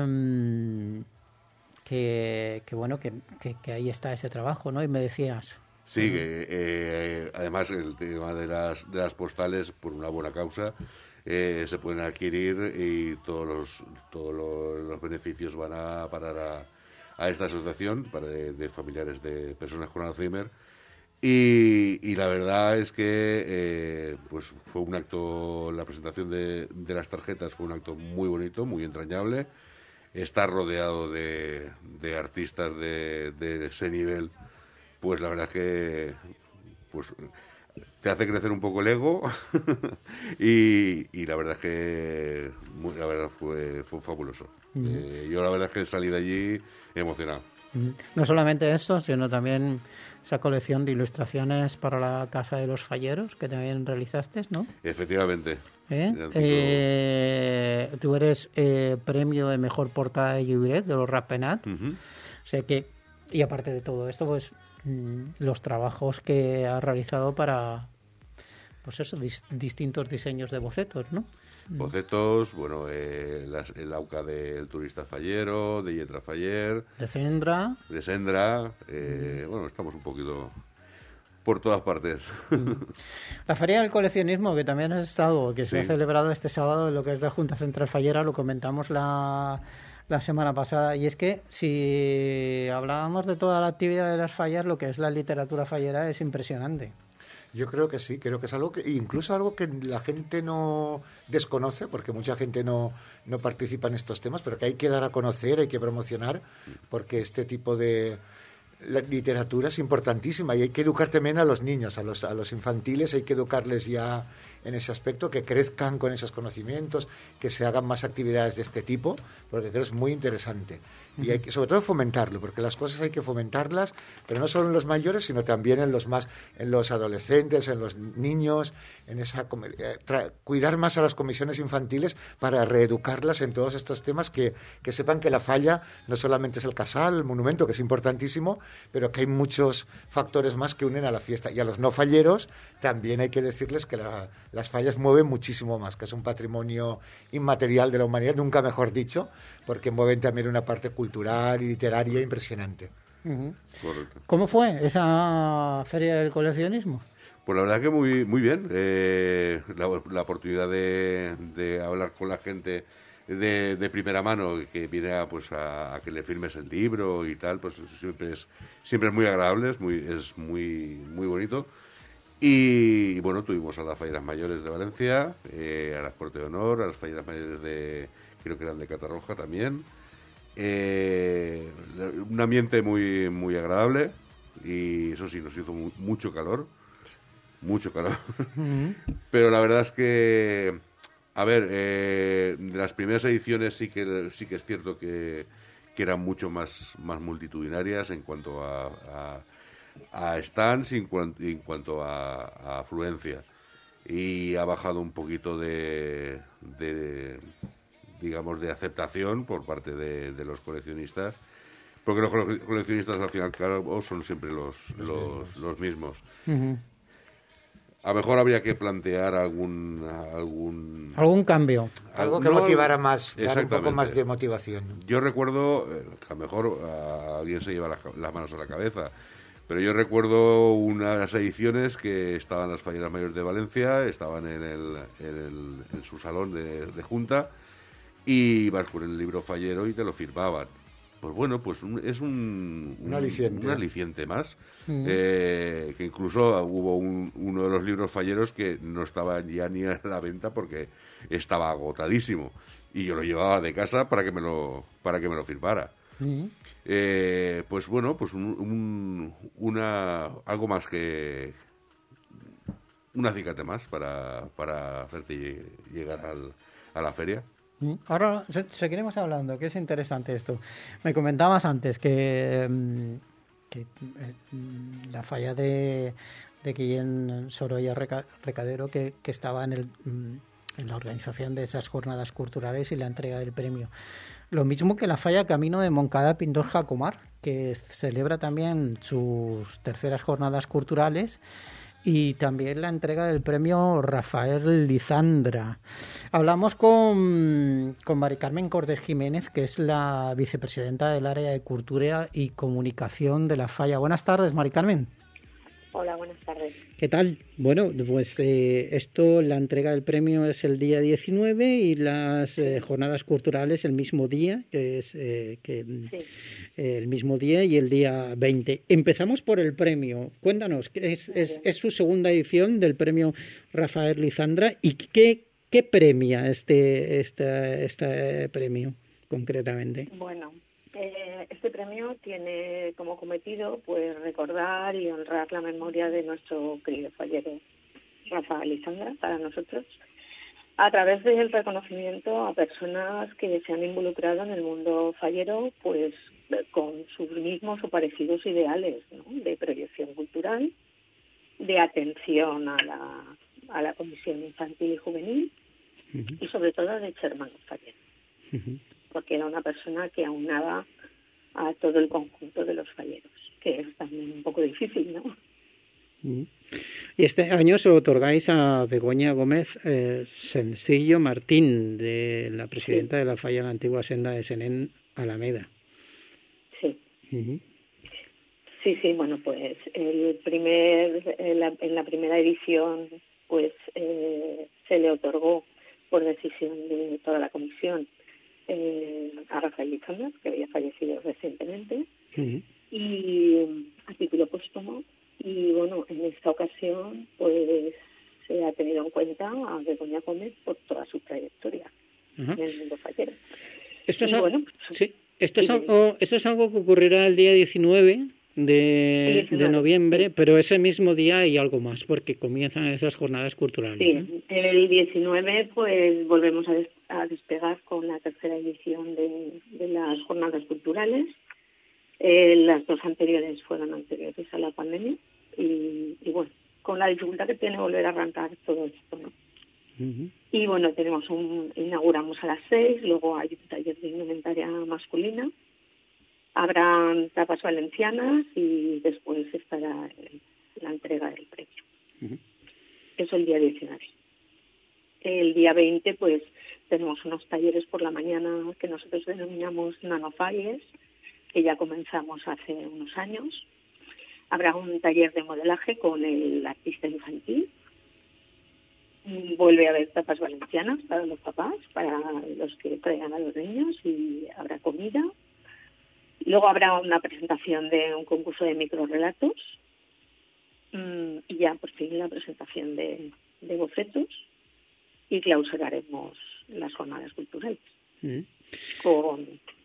que, que bueno, que, que, que ahí está ese trabajo, ¿no? Y me decías... Sí, que eh, además el tema de las, de las postales, por una buena causa, eh, se pueden adquirir y todos los, todos los, los beneficios van a parar a, a esta asociación para de, de familiares de personas con Alzheimer. Y, y la verdad es que eh, pues fue un acto, la presentación de, de las tarjetas fue un acto muy bonito, muy entrañable. Está rodeado de, de artistas de, de ese nivel. Pues la verdad es que pues te hace crecer un poco el ego y, y la verdad es que muy, la verdad fue, fue fabuloso. Uh-huh. Eh, yo la verdad es que salí de allí emocionado. Uh-huh. No solamente esto, sino también esa colección de ilustraciones para la Casa de los Falleros que también realizaste, ¿no? Efectivamente. ¿Eh? Eh, tú eres eh, premio de mejor portada de Llibret de los Ratpenat. Uh-huh. O sea que, y aparte de todo esto, pues los trabajos que ha realizado para, pues eso, dis- distintos diseños de bocetos, ¿no? Bocetos, bueno, eh, las, el auca del turista fallero, de Lletra Faller, de Sendra, de Sendra, eh, mm. bueno, estamos un poquito por todas partes. Mm. La Feria del Coleccionismo, que también has estado, que sí. se ha celebrado este sábado en lo que es de Junta Central Fallera, lo comentamos la... la semana pasada, y es que si hablábamos de toda la actividad de las fallas, lo que es la literatura fallera es impresionante. Yo creo que sí, creo que es algo que, incluso algo que la gente no desconoce, porque mucha gente no, no participa en estos temas, pero que hay que dar a conocer, hay que promocionar, porque este tipo de la literatura es importantísima y hay que educar también a los niños, a los, a los infantiles, hay que educarles ya en ese aspecto, que crezcan con esos conocimientos, que se hagan más actividades de este tipo, porque creo que es muy interesante. Y hay que, sobre todo, fomentarlo, porque las cosas hay que fomentarlas, pero no solo en los mayores, sino también en los más, en los adolescentes, en los niños, en esa eh, tra, cuidar más a las comisiones infantiles para reeducarlas en todos estos temas, que, que sepan que la falla no solamente es el casal, el monumento, que es importantísimo, pero que hay muchos factores más que unen a la fiesta. Y a los no falleros también hay que decirles que la, las fallas mueven muchísimo más, que es un patrimonio inmaterial de la humanidad, nunca mejor dicho, porque mueven también una parte cultural y literaria impresionante. Uh-huh. ¿Cómo fue esa feria del coleccionismo? Pues la verdad que muy muy bien. Eh, la, la oportunidad de, de hablar con la gente de, de primera mano que viene a, pues a, a que le firmes el libro y tal, pues siempre es siempre es muy agradable, es muy es muy muy bonito. Y bueno, tuvimos a las Falleras Mayores de Valencia, eh, a las Corte de Honor, a las Falleras Mayores de, creo que eran de Catarroja también. Eh, un ambiente muy muy agradable y eso sí, nos hizo mu- mucho calor, mucho calor. Uh-huh. Pero la verdad es que, a ver, eh, de las primeras ediciones sí que sí que es cierto que, que eran mucho más, más multitudinarias en cuanto a... a a stands y en, cuanto, en cuanto a, a afluencia, y ha bajado un poquito de, de digamos de aceptación por parte de, de los coleccionistas, porque los coleccionistas al fin y al cabo son siempre los, los, los mismos. Uh-huh. A lo mejor habría que plantear algún algún algún cambio, algo que no, motivara más, dar un poco más de motivación. Yo recuerdo eh, que a lo mejor a alguien se lleva la, las manos a la cabeza, pero yo recuerdo unas ediciones que estaban las Falleras Mayores de Valencia, estaban en, el, en, el, en su salón de, de junta, y ibas con el libro fallero y te lo firmaban. Pues bueno, pues un, es un, un, un aliciente, un aliciente más. Mm. Eh, que incluso hubo un, uno de los libros falleros que no estaba ya ni a la venta porque estaba agotadísimo. Y yo lo llevaba de casa para que me lo, para que me lo firmara. Mm. Eh, pues bueno, pues un, un, una algo más que un acicate más para, para hacerte llegar al, a la feria. Ahora seguiremos hablando, que es interesante esto. Me comentabas antes que, que la falla de, de Guillén Sorolla Recadero, que, que estaba en, el, en la organización de esas jornadas culturales y la entrega del premio. Lo mismo que la falla Camino de Moncada Pintor Jacomar, que celebra también sus terceras jornadas culturales y también la entrega del premio Rafael Lizandra. Hablamos con, con Mari Carmen Cordes Jiménez, que es la vicepresidenta del área de Cultura y Comunicación de La Falla. Buenas tardes, Mari Carmen. Hola, buenas tardes. ¿Qué tal? Bueno, pues eh, esto, la entrega del premio es el día diecinueve y las eh, jornadas culturales el mismo día, que es eh, que, sí. eh, el mismo día y el día veinte. Empezamos por el premio. Cuéntanos, es, es, es su segunda edición del premio Rafael Lizandra y qué, qué premia este, este, este premio concretamente. Bueno, este premio tiene como cometido pues recordar y honrar la memoria de nuestro querido fallero Rafael Lizandra para nosotros a través del reconocimiento a personas que se han involucrado en el mundo fallero pues con sus mismos o parecidos ideales, ¿no? De proyección cultural, de atención a la, a la comisión infantil y juvenil uh-huh. y sobre todo de hermanos falleros. Uh-huh. Porque era una persona que aunaba a todo el conjunto de los falleros, que es también un poco difícil, ¿no? Y este año se lo otorgáis a Begoña Gómez eh, Sencillo Martín, de la presidenta sí. de la Falla de la Antigua Senda de Senén, Alameda. Sí. Uh-huh. Sí, sí, bueno, pues el primer, en, la, en la primera edición pues eh, se le otorgó por decisión de toda la comisión Eh, a Rafael Lizandra, que había fallecido recientemente, uh-huh. y a título póstumo. Y bueno, en esta ocasión pues se ha tenido en cuenta a Begoña Gómez por toda su trayectoria uh-huh. en el mundo fallero. Esto, es, bueno, pues, sí. esto, es algo, esto es algo que ocurrirá el día diecinueve de, diecinueve, de noviembre, sí. pero ese mismo día hay algo más, porque comienzan esas jornadas culturales. Sí, ¿no? El diecinueve pues volvemos a, des- a despegar con la tercera edición de, de las jornadas culturales. Eh, las dos anteriores fueron anteriores a la pandemia y, y bueno, con la dificultad que tiene volver a arrancar todo esto, ¿no? Uh-huh. Y bueno, tenemos un inauguramos a las seis, luego hay un taller de indumentaria masculina. Habrán tapas valencianas y después estará el, la entrega del premio. Uh-huh. Eso el día diecinueve. El día veinte, pues, tenemos unos talleres por la mañana que nosotros denominamos nanofalles, que ya comenzamos hace unos años. Habrá un taller de modelaje con el artista infantil. Vuelve a haber tapas valencianas para los papás, para los que traigan a los niños, y habrá comida. Luego habrá una presentación de un concurso de microrelatos mmm, y ya por fin la presentación de, de bocetos y clausuraremos las jornadas culturales mm. con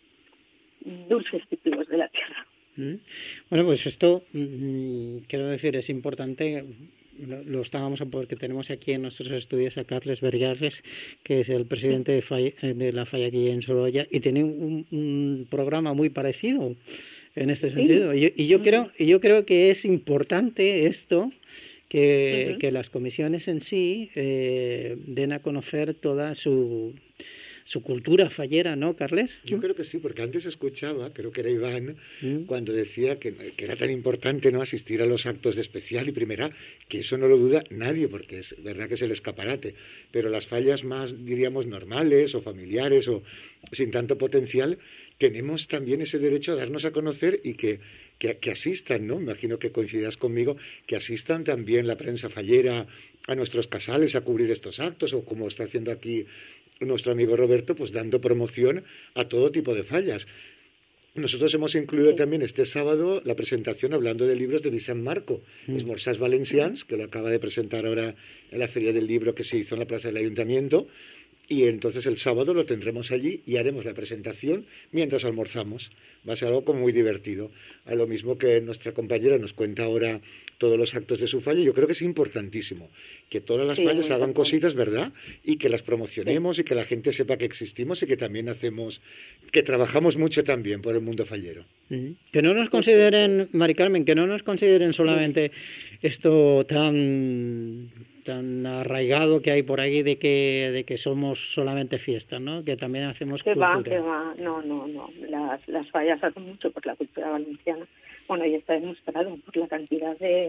dulces típicos de la tierra. Mm. Bueno, pues esto, mm, quiero decir, es importante. Lo, lo estábamos porque tenemos aquí en nuestros estudios a Carles Vergarres, que es el presidente de, Falla, de la Falla aquí en Sorolla, y tiene un, un programa muy parecido en este sentido. Y, y yo creo, y yo creo que es importante esto, que, uh-huh. que las comisiones en sí eh, den a conocer toda su su cultura fallera, ¿no, Carles? Yo creo que sí, porque antes escuchaba, creo que era Iván, ¿Mm? cuando decía que, que era tan importante no asistir a los actos de especial y primera, que eso no lo duda nadie, porque es verdad que es el escaparate, pero las fallas más, diríamos, normales o familiares o sin tanto potencial, tenemos también ese derecho a darnos a conocer y que, que, que asistan, ¿no? Imagino que coincidirás conmigo, que asistan también la prensa fallera a nuestros casales a cubrir estos actos, o como está haciendo aquí nuestro amigo Roberto, pues dando promoción a todo tipo de fallas. Nosotros hemos incluido también este sábado la presentación hablando de libros de Vicent Marco, mm. Esmorzars Valencians, que lo acaba de presentar ahora en la Feria del Libro que se hizo en la Plaza del Ayuntamiento, y entonces el sábado lo tendremos allí y haremos la presentación mientras almorzamos. Va a ser algo como muy divertido. A lo mismo que nuestra compañera nos cuenta ahora todos los actos de su falla, yo creo que es importantísimo que todas las sí, fallas hagan cositas, ¿verdad? Y que las promocionemos sí. y que la gente sepa que existimos y que también hacemos, que trabajamos mucho también por el mundo fallero. Mm. Que no nos consideren, Mari Carmen, que no nos consideren solamente sí. esto tan tan arraigado que hay por ahí de que de que somos solamente fiesta, ¿no? Que también hacemos que cultura. Va, que va, no, no, no. Las, las fallas hacen mucho por la cultura valenciana. Bueno, y está demostrado por la cantidad de,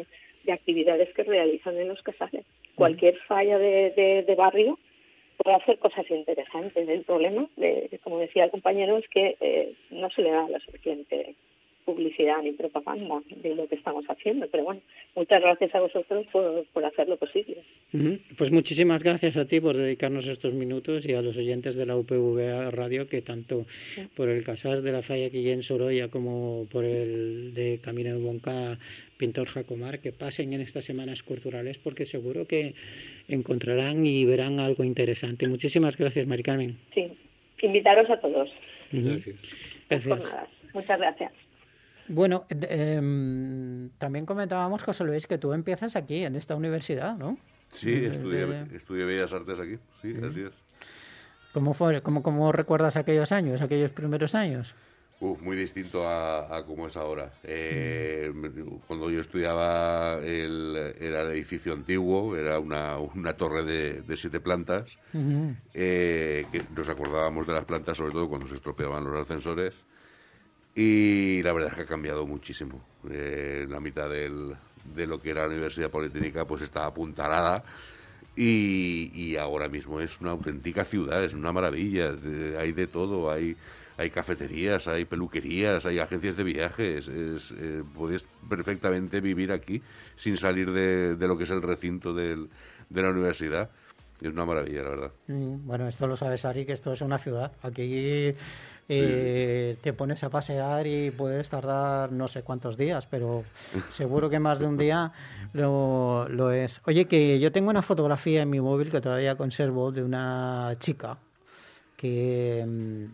de actividades que realizan en los casales. Cualquier falla de, de, de barrio puede hacer cosas interesantes. El problema, de, como decía el compañero, es que eh, no se le da la suficiente publicidad ni propaganda de lo que estamos haciendo. Pero bueno, muchas gracias a vosotros por, por hacer lo posible. Uh-huh. Pues muchísimas gracias a ti por dedicarnos estos minutos y a los oyentes de la U P V A Radio, que tanto sí. por el Casal de la Falla aquí en Sorolla como por el de Camino de Bonca Pintor Jacomar, que pasen en estas semanas culturales, porque seguro que encontrarán y verán algo interesante. Muchísimas gracias, Mari Carmen. Sí, invitaros a todos. Uh-huh. Gracias. Gracias. Muchas gracias. Bueno, eh, también comentábamos, José Luis, que tú empiezas aquí, en esta universidad, ¿no? Sí, estudié, de... estudié Bellas Artes aquí, sí, sí. Así es. ¿Cómo fue? ¿Cómo, cómo recuerdas aquellos años, aquellos primeros años? Uf, muy distinto a, a cómo es ahora. Eh, mm. Cuando yo estudiaba el, era el edificio antiguo, era una, una torre de, de siete plantas, uh-huh. eh, que nos acordábamos de las plantas, sobre todo cuando se estropeaban los ascensores. Y la verdad es que ha cambiado muchísimo. Eh, la mitad del, de lo que era la Universidad Politécnica pues está apuntalada y, y ahora mismo es una auténtica ciudad, es una maravilla. De, hay de todo, hay, hay cafeterías, hay peluquerías, hay agencias de viajes. Es, eh, puedes perfectamente vivir aquí sin salir de, de lo que es el recinto del, de la universidad. Es una maravilla, la verdad. Mm, bueno, esto lo sabes, Ari, que esto es una ciudad. Aquí... Eh, te pones a pasear y puedes tardar no sé cuántos días, pero seguro que más de un día lo, lo es. Oye, que yo tengo una fotografía en mi móvil que todavía conservo de una chica, que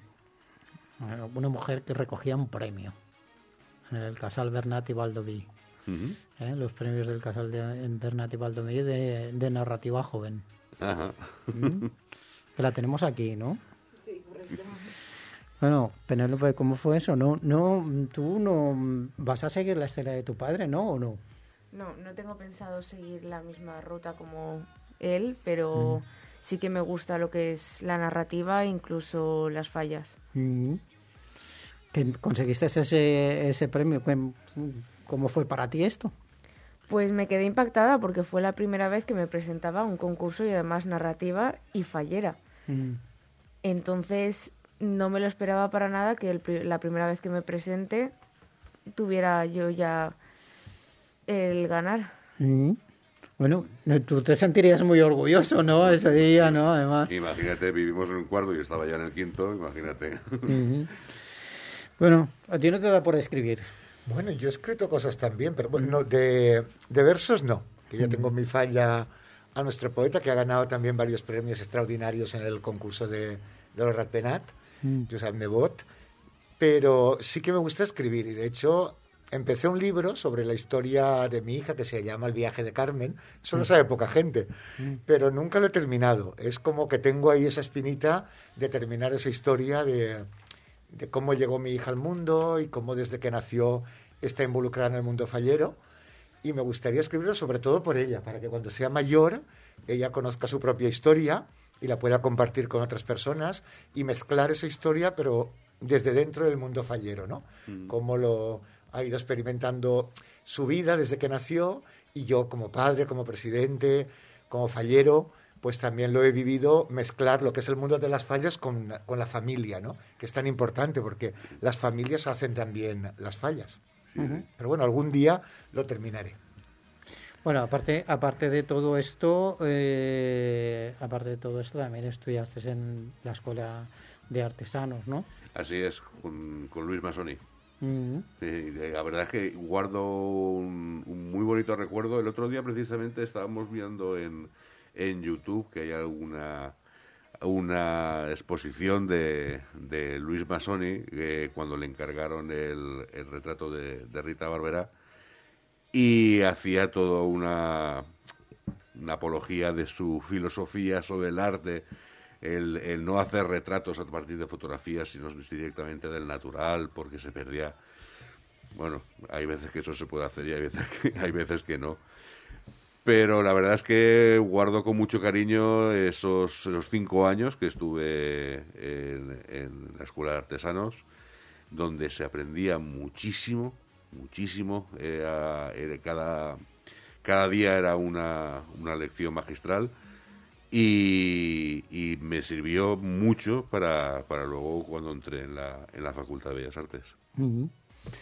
una mujer que recogía un premio en el Casal Bernat y Baldoví. Uh-huh. ¿Eh? Los premios del Casal de, en Bernat y Baldoví de, de narrativa joven. Ajá. ¿Mm? Que la tenemos aquí, ¿no? Sí, correcto. Bueno, Penélope, ¿cómo fue eso? No, no, tú no vas a seguir la estela de tu padre, ¿no? ¿O no? No, no tengo pensado seguir la misma ruta como él, pero mm. sí que me gusta lo que es la narrativa e incluso las fallas. Mm. ¿Que conseguiste ese, ese premio? ¿Cómo fue para ti esto? Pues me quedé impactada porque fue la primera vez que me presentaba a un concurso y además narrativa y fallera. Mm. Entonces... no me lo esperaba para nada que el, la primera vez que me presente tuviera yo ya el ganar. Mm. Bueno, tú te sentirías muy orgulloso, ¿no? Ese día, ¿no? Además. Imagínate, vivimos en un cuarto y estaba ya en el quinto, imagínate. Mm-hmm. Bueno, a ti no te da por escribir. Bueno, yo he escrito cosas también, pero bueno, no, de, de versos no. Que yo mm. tengo mi falla a nuestro poeta, que ha ganado también varios premios extraordinarios en el concurso de, de los Ratpenat. Mm. Josep Nebot, pero sí que me gusta escribir y de hecho empecé un libro sobre la historia de mi hija que se llama El viaje de Carmen. Eso mm. lo sabe poca gente, mm. pero nunca lo he terminado. Es como que tengo ahí esa espinita de terminar esa historia de, de cómo llegó mi hija al mundo y cómo desde que nació está involucrada en el mundo fallero, y me gustaría escribirlo sobre todo por ella, para que cuando sea mayor ella conozca su propia historia y la pueda compartir con otras personas y mezclar esa historia, pero desde dentro del mundo fallero, ¿no? Mm. Cómo lo ha ido experimentando su vida desde que nació, y yo como padre, como presidente, como fallero, pues también lo he vivido, mezclar lo que es el mundo de las fallas con, con la familia, ¿no? Que es tan importante porque las familias hacen también las fallas. Sí. Uh-huh. Pero bueno, algún día lo terminaré. Bueno, aparte aparte de todo esto, eh, aparte de todo esto, también estudiaste en la Escuela de Artesanos, ¿no? Así es, con, con Luis Masoni. Uh-huh. Sí, la verdad es que guardo un, un muy bonito recuerdo. El otro día precisamente estábamos viendo en, en YouTube que hay alguna una exposición de, de Luis Masoni, eh, cuando le encargaron el, el retrato de, de Rita Barberá, y hacía toda una, una apología de su filosofía sobre el arte, el, el no hacer retratos a partir de fotografías, sino directamente del natural, porque se perdía. Bueno, hay veces que eso se puede hacer y hay veces que, hay veces que no. Pero la verdad es que guardo con mucho cariño esos, esos cinco años que estuve en, en la Escuela de Artesanos, donde se aprendía muchísimo, muchísimo. Eh, a, eh, cada, cada día era una, una lección magistral y, y me sirvió mucho para, para luego cuando entré en la, en la Facultad de Bellas Artes. Uh-huh.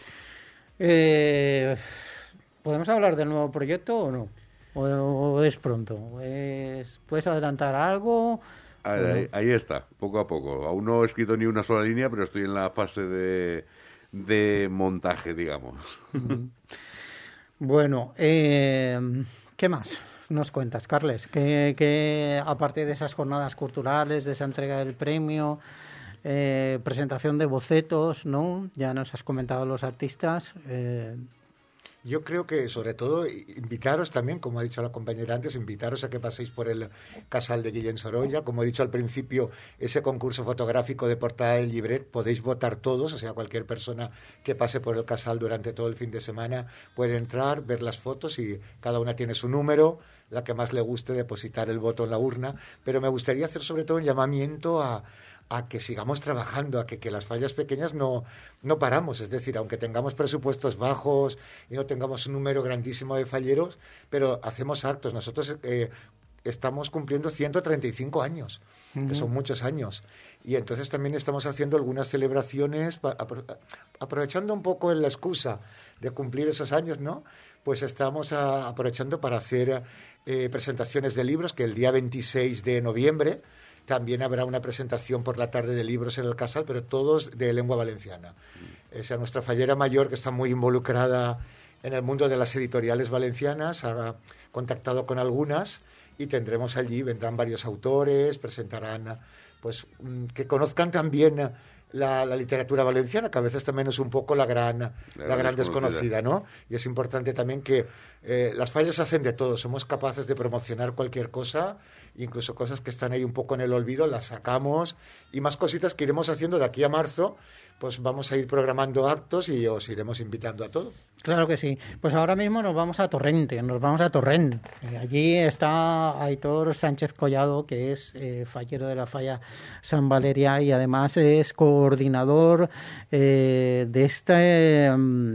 eh, ¿Podemos hablar del nuevo proyecto o no? ¿O, o es pronto? ¿Es, ¿Puedes adelantar algo? Ahí, ahí, ahí está, poco a poco. Aún no he escrito ni una sola línea, pero estoy en la fase de, de montaje, digamos. Uh-huh. Bueno, eh, ¿qué más nos cuentas, Carles? Que, que aparte de esas jornadas culturales, de esa entrega del premio, eh, presentación de bocetos, ¿no? Ya nos has comentado los artistas. Eh... Yo creo que, sobre todo, invitaros también, como ha dicho la compañera antes, invitaros a que paséis por el Casal de Guillén Sorolla. Como he dicho al principio, ese concurso fotográfico de portada del llibret, podéis votar todos, o sea, cualquier persona que pase por el Casal durante todo el fin de semana puede entrar, ver las fotos y cada una tiene su número, la que más le guste, depositar el voto en la urna. Pero me gustaría hacer sobre todo un llamamiento a... a que sigamos trabajando, a que, que las fallas pequeñas no, no paramos. Es decir, aunque tengamos presupuestos bajos y no tengamos un número grandísimo de falleros, pero hacemos actos. Nosotros eh, estamos cumpliendo ciento treinta y cinco años, uh-huh. que son muchos años. Y entonces también estamos haciendo algunas celebraciones, apro- aprovechando un poco la excusa de cumplir esos años, ¿no? Pues estamos a, aprovechando para hacer eh, presentaciones de libros, que el día veintiséis de noviembre también habrá una presentación por la tarde de libros en el Casal, pero todos de lengua valenciana. Mm. Esa nuestra fallera mayor, que está muy involucrada en el mundo de las editoriales valencianas, ha contactado con algunas y tendremos allí, vendrán varios autores, presentarán, pues, que conozcan también la, la literatura valenciana, que a veces también es un poco la gran, la, la gran desconocida, ¿no? Y es importante también que eh, las fallas hacen de todo, somos capaces de promocionar cualquier cosa, incluso cosas que están ahí un poco en el olvido, las sacamos, y más cositas que iremos haciendo de aquí a marzo, pues vamos a ir programando actos y os iremos invitando a todo. Claro que sí. Pues ahora mismo nos vamos a Torrente, nos vamos a Torrent. Allí está Aitor Sánchez Collado, que es eh, fallero de la falla San Valeria y además es coordinador eh, de este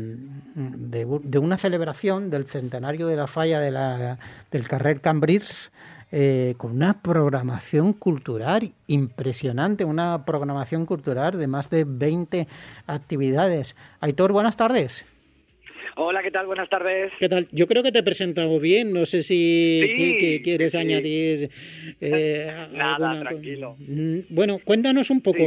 de, de una celebración del centenario de la falla de la, del Carrer Cambrils. Eh, con una programación cultural impresionante, una programación cultural de más de veinte actividades. Aitor, buenas tardes. Hola, ¿qué tal? Buenas tardes. ¿Qué tal? Yo creo que te he presentado bien, no sé si sí, que, que quieres sí. añadir... Eh, Nada, alguna... tranquilo. Bueno, cuéntanos un poco,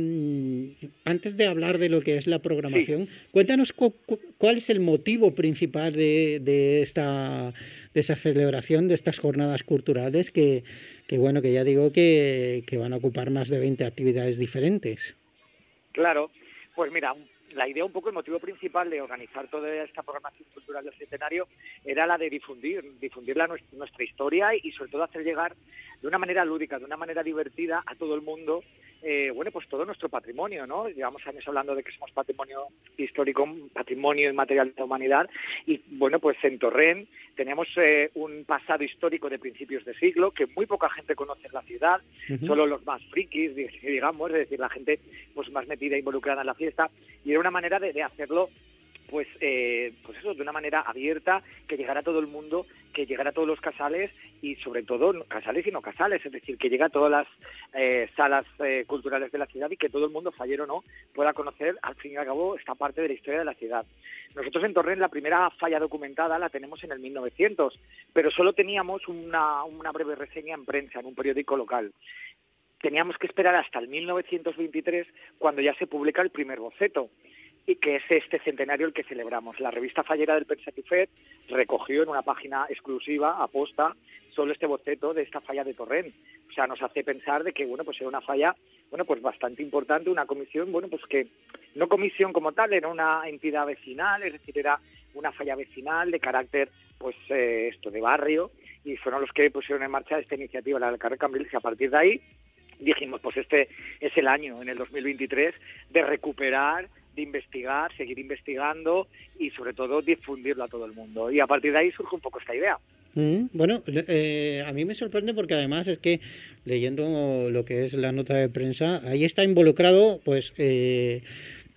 sí. antes de hablar de lo que es la programación, sí. cuéntanos cu- cu- cuál es el motivo principal de, de esta... de esa celebración, de estas jornadas culturales que, que bueno, que ya digo que, que van a ocupar más de veinte actividades diferentes. Claro, pues mira, la idea, un poco el motivo principal de organizar toda esta programación cultural del centenario era la de difundir, difundir la, nuestra historia y sobre todo hacer llegar de una manera lúdica, de una manera divertida a todo el mundo, eh, bueno, pues todo nuestro patrimonio, ¿no? Llevamos años hablando de que somos patrimonio histórico, patrimonio inmaterial de la humanidad y, bueno, pues en Torrent tenemos eh, un pasado histórico de principios de siglo que muy poca gente conoce en la ciudad, uh-huh. solo los más frikis, digamos, es decir, la gente pues más metida e involucrada en la fiesta, y era una manera de, de hacerlo pues eh, pues eso, de una manera abierta, que llegara a todo el mundo, que llegara a todos los casales y sobre todo no casales y no casales, es decir, que llegue a todas las eh, salas eh, culturales de la ciudad y que todo el mundo, fallero o no, pueda conocer al fin y al cabo esta parte de la historia de la ciudad. Nosotros en Torrent la primera falla documentada la tenemos en el mil novecientos, pero solo teníamos una, una breve reseña en prensa, en un periódico local. Teníamos que esperar hasta el mil novecientos veintitrés cuando ya se publica el primer boceto, y que es este centenario el que celebramos. La revista fallera del Pensatufet recogió en una página exclusiva, aposta, solo este boceto de esta falla de Torrent. O sea, nos hace pensar de que, bueno, pues era una falla, bueno, pues bastante importante, una comisión, bueno, pues que no comisión como tal, era una entidad vecinal, es decir, era una falla vecinal de carácter, pues, eh, esto, de barrio, y fueron los que pusieron en marcha esta iniciativa, la del Carrer Cambrils, y a partir de ahí dijimos, pues este es el año, en el dos mil veintitrés, de recuperar, de investigar, seguir investigando y sobre todo difundirlo a todo el mundo. Y a partir de ahí surge un poco esta idea. Mm, bueno, eh, a mí me sorprende porque además es que leyendo lo que es la nota de prensa, ahí está involucrado pues eh,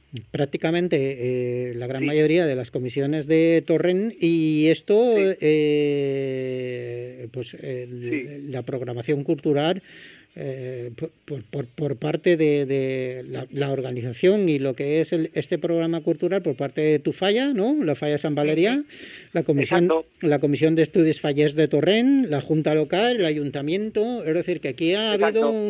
prácticamente eh, la gran Sí. mayoría de las comisiones de Torrent, y esto, Sí. eh, pues el- Sí. la programación cultural eh, por, por, por- por parte de, de la, la organización y lo que es el- este programa cultural por parte de tu falla, ¿no? La Falla Sant Valerià, la comisión, Exacto. la comisión de estudios fallers de Torrent, la junta local, el ayuntamiento, es decir, que aquí ha Exacto. habido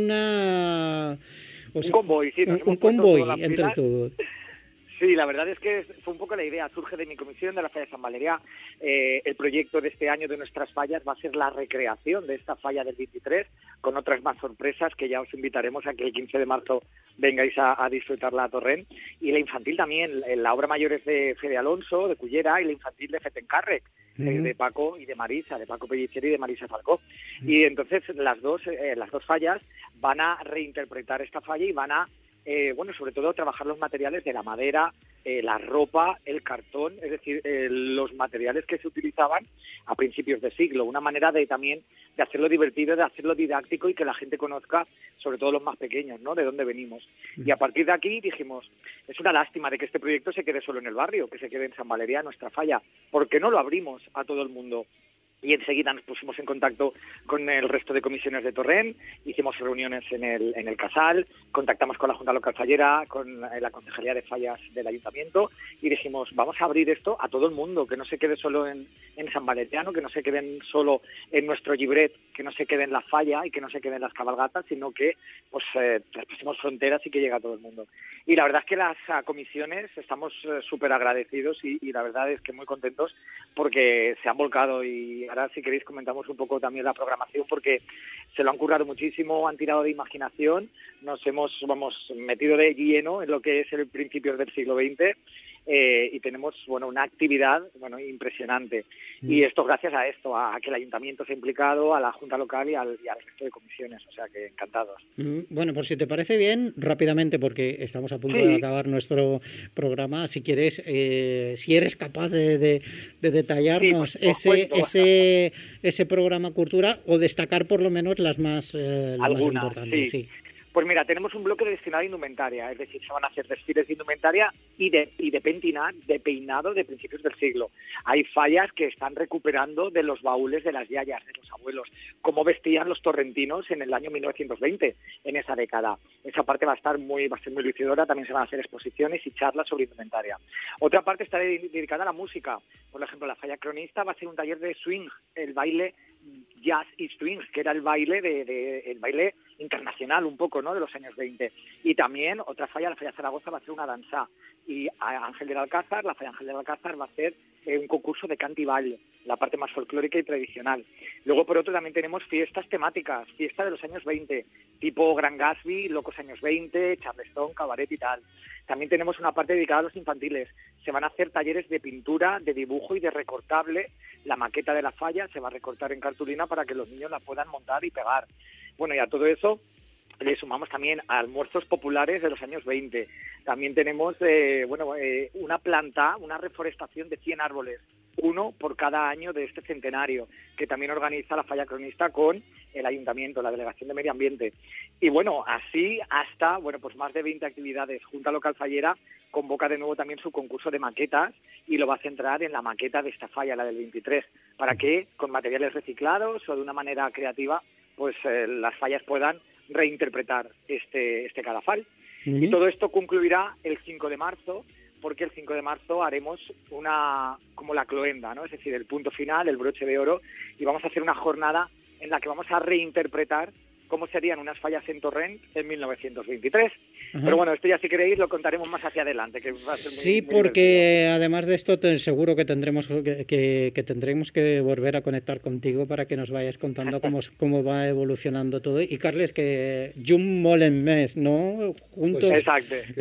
una o Un sea, convoy, sí, nos un, hemos un puesto convoy todas las entre pilas. todos. Sí, la verdad es que fue un poco la idea, surge de mi comisión de la Falla Sant Valerià. Eh, el proyecto de este año de nuestras fallas va a ser la recreación de esta falla del veintitrés, con otras más sorpresas que ya os invitaremos a que el quince de marzo vengáis a, a disfrutarla a Torrent. Y la infantil también, la obra mayor es de Fede Alonso, de Cullera, y la infantil de Fetencàrrec, Ujú. eh, de Paco y de Marisa, de Paco Pellicer y de Marisa Falcó. Y entonces las dos, eh, las dos fallas van a reinterpretar esta falla y van a Eh, bueno, sobre todo trabajar los materiales de la madera, eh, la ropa, el cartón, es decir, eh, los materiales que se utilizaban a principios de siglo, una manera de también de hacerlo divertido, de hacerlo didáctico y que la gente conozca, sobre todo los más pequeños, ¿no?, de dónde venimos. Y a partir de aquí dijimos, es una lástima de que este proyecto se quede solo en el barrio, que se quede en Sant Valerià, nuestra falla, ¿por qué no lo abrimos a todo el mundo? Y enseguida nos pusimos en contacto con el resto de comisiones de Torrent, hicimos reuniones en el, en el Casal, contactamos con la Junta Local Fallera, con la Concejalía de Fallas del Ayuntamiento y dijimos, vamos a abrir esto a todo el mundo, que no se quede solo en, en Sant Valerià, que no se queden solo en nuestro llibret, que no se quede en la falla y que no se queden las cabalgatas, sino que pues eh, traspasemos fronteras y que llegue a todo el mundo. Y la verdad es que las uh, comisiones estamos uh, súper agradecidos y, y la verdad es que muy contentos porque se han volcado. Y ahora, si queréis, comentamos un poco también la programación, porque se lo han currado muchísimo, han tirado de imaginación, nos hemos vamos metido de lleno en lo que es el principio del siglo veinte, eh, y tenemos bueno una actividad bueno impresionante. Mm. Y esto gracias a esto, a, a que el ayuntamiento se ha implicado, a la Junta Local y al, y al resto de comisiones, o sea que encantados. Mm, bueno, pues si te parece bien, rápidamente, porque estamos a punto Sí. de acabar nuestro programa, si quieres, eh, si eres capaz de, de, de detallarnos Sí, pues, ese, cuento. ese, ese programa cultural o destacar por lo menos las más, eh, las más Algunas, importantes. sí. Sí. Pues mira, tenemos un bloque destinado a indumentaria, es decir, se van a hacer desfiles de indumentaria y de, y de pentinar, de peinado de principios del siglo. Hay fallas que están recuperando de los baúles de las yayas, de los abuelos, cómo vestían los torrentinos en el año mil novecientos veinte, en esa década. Esa parte va a estar muy, va a ser muy lucidora, también se van a hacer exposiciones y charlas sobre indumentaria. Otra parte está dedicada a la música. Por ejemplo, la falla cronista va a ser un taller de swing, el baile jazz y swing, que era el baile de, de el baile internacional un poco, ¿no?, de los años veinte. Y también otra falla, la falla Zaragoza, va a ser una danza. Y Ángel del Alcázar, la falla Ángel del Alcázar va a ser eh, un concurso de cant y ball, la parte más folclórica y tradicional. Luego, por otro, también tenemos fiestas temáticas, fiesta de los años veinte, tipo Gran Gatsby, Locos años veinte, Charleston, Cabaret y tal. También tenemos una parte dedicada a los infantiles. Se van a hacer talleres de pintura, de dibujo y de recortable. La maqueta de la falla se va a recortar en cartulina para que los niños la puedan montar y pegar. Bueno, y a todo eso le sumamos también almuerzos populares de los años veinte. También tenemos eh, bueno, eh, una planta, una reforestación de cien árboles, uno por cada año de este centenario, que también organiza la Falla Cronista con el Ayuntamiento, la Delegación de Medio Ambiente. Y bueno, así hasta bueno pues más de veinte actividades. Junta Local Fallera convoca de nuevo también su concurso de maquetas y lo va a centrar en la maqueta de esta falla, la del veintitrés, para que con materiales reciclados o de una manera creativa pues eh, las fallas puedan reinterpretar este, este cadafal. Uh-huh. Y todo esto concluirá el cinco de marzo, porque el cinco de marzo haremos una como la cloenda, ¿no? Es decir, el punto final, el broche de oro, y vamos a hacer una jornada en la que vamos a reinterpretar cómo serían unas fallas en Torrent en mil novecientos veintitrés. Ajá. Pero bueno, esto ya si queréis lo contaremos más hacia adelante, que va a ser muy, sí, muy porque divertido. Además de esto te, seguro que tendremos que, que, que tendremos que volver a conectar contigo para que nos vayas contando cómo, cómo va evolucionando todo. Y Carles, que Jum Molen Mes, ¿no? Juntos. Pues, exacto. Eh,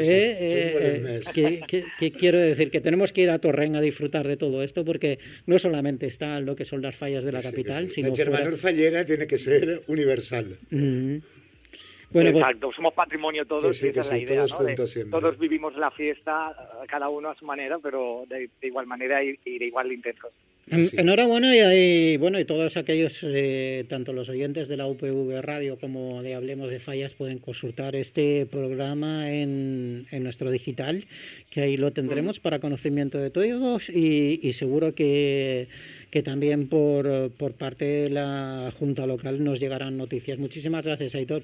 eh, que, que, que quiero decir que tenemos que ir a Torrent a disfrutar de todo esto, porque no solamente está lo que son las fallas de la sí, capital, sí. sino la germanor fuera... fallera tiene que ser universal. Mm. Bueno, pues, exacto, somos patrimonio todos, sí, sí, y esa es sí, la idea, todos ¿no? juntos De, siempre. todos vivimos la fiesta, cada uno a su manera, pero de, de igual manera y, y de igual intensos. En, enhorabuena y, y bueno y todos aquellos, eh, tanto los oyentes de la U P V Radio como de Hablemos de Fallas pueden consultar este programa en, en nuestro digital, que ahí lo tendremos uh-huh. para conocimiento de todos y, y seguro que, que también por, por parte de la Junta Local nos llegarán noticias. Muchísimas gracias, Aitor.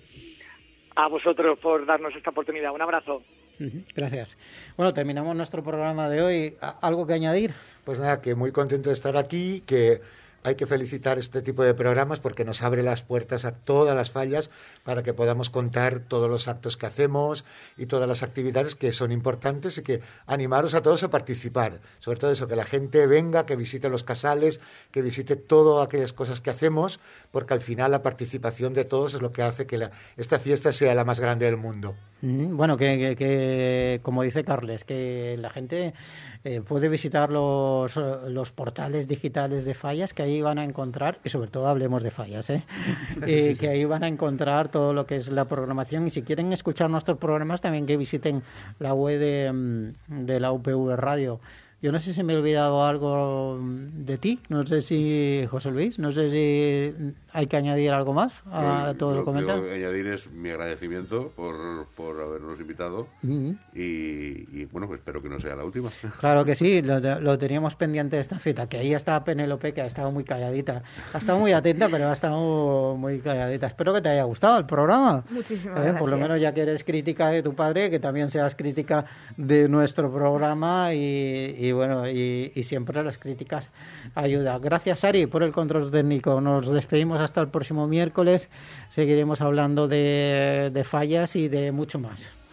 A vosotros por darnos esta oportunidad. Un abrazo. Gracias. Bueno, terminamos nuestro programa de hoy. ¿Algo que añadir? Pues nada, que muy contento de estar aquí, que hay que felicitar este tipo de programas porque nos abre las puertas a todas las fallas para que podamos contar todos los actos que hacemos y todas las actividades que son importantes y que animaros a todos a participar. Sobre todo eso, que la gente venga, que visite los casales, que visite todas aquellas cosas que hacemos, porque al final la participación de todos es lo que hace que la, esta fiesta sea la más grande del mundo. Bueno, que, que, que como dice Carles, que la gente eh, puede visitar los, los portales digitales de Fallas, que ahí van a encontrar, y sobre todo hablemos de Fallas, ¿eh? eh sí, sí. que ahí van a encontrar todo lo que es la programación, y si quieren escuchar nuestros programas también que visiten la web de, de la U P V Radio. Yo no sé si me he olvidado algo de ti, no sé si, José Luis, no sé si hay que añadir algo más a yo, todo yo, lo comentado. Lo que añadir es mi agradecimiento por, por habernos invitado uh-huh. y, y, bueno, pues espero que no sea la última. Claro que sí, lo, lo teníamos pendiente de esta cita, que ahí está Penélope, que ha estado muy calladita. Ha estado muy atenta, pero ha estado muy calladita. Espero que te haya gustado el programa. Muchísimas ¿Eh? gracias. Por lo menos ya que eres crítica de tu padre, que también seas crítica de nuestro programa y, y bueno, y, y siempre las críticas ayudan. Gracias, Ari, por el control técnico. Nos despedimos hasta el próximo miércoles. Seguiremos hablando de, de fallas y de mucho más.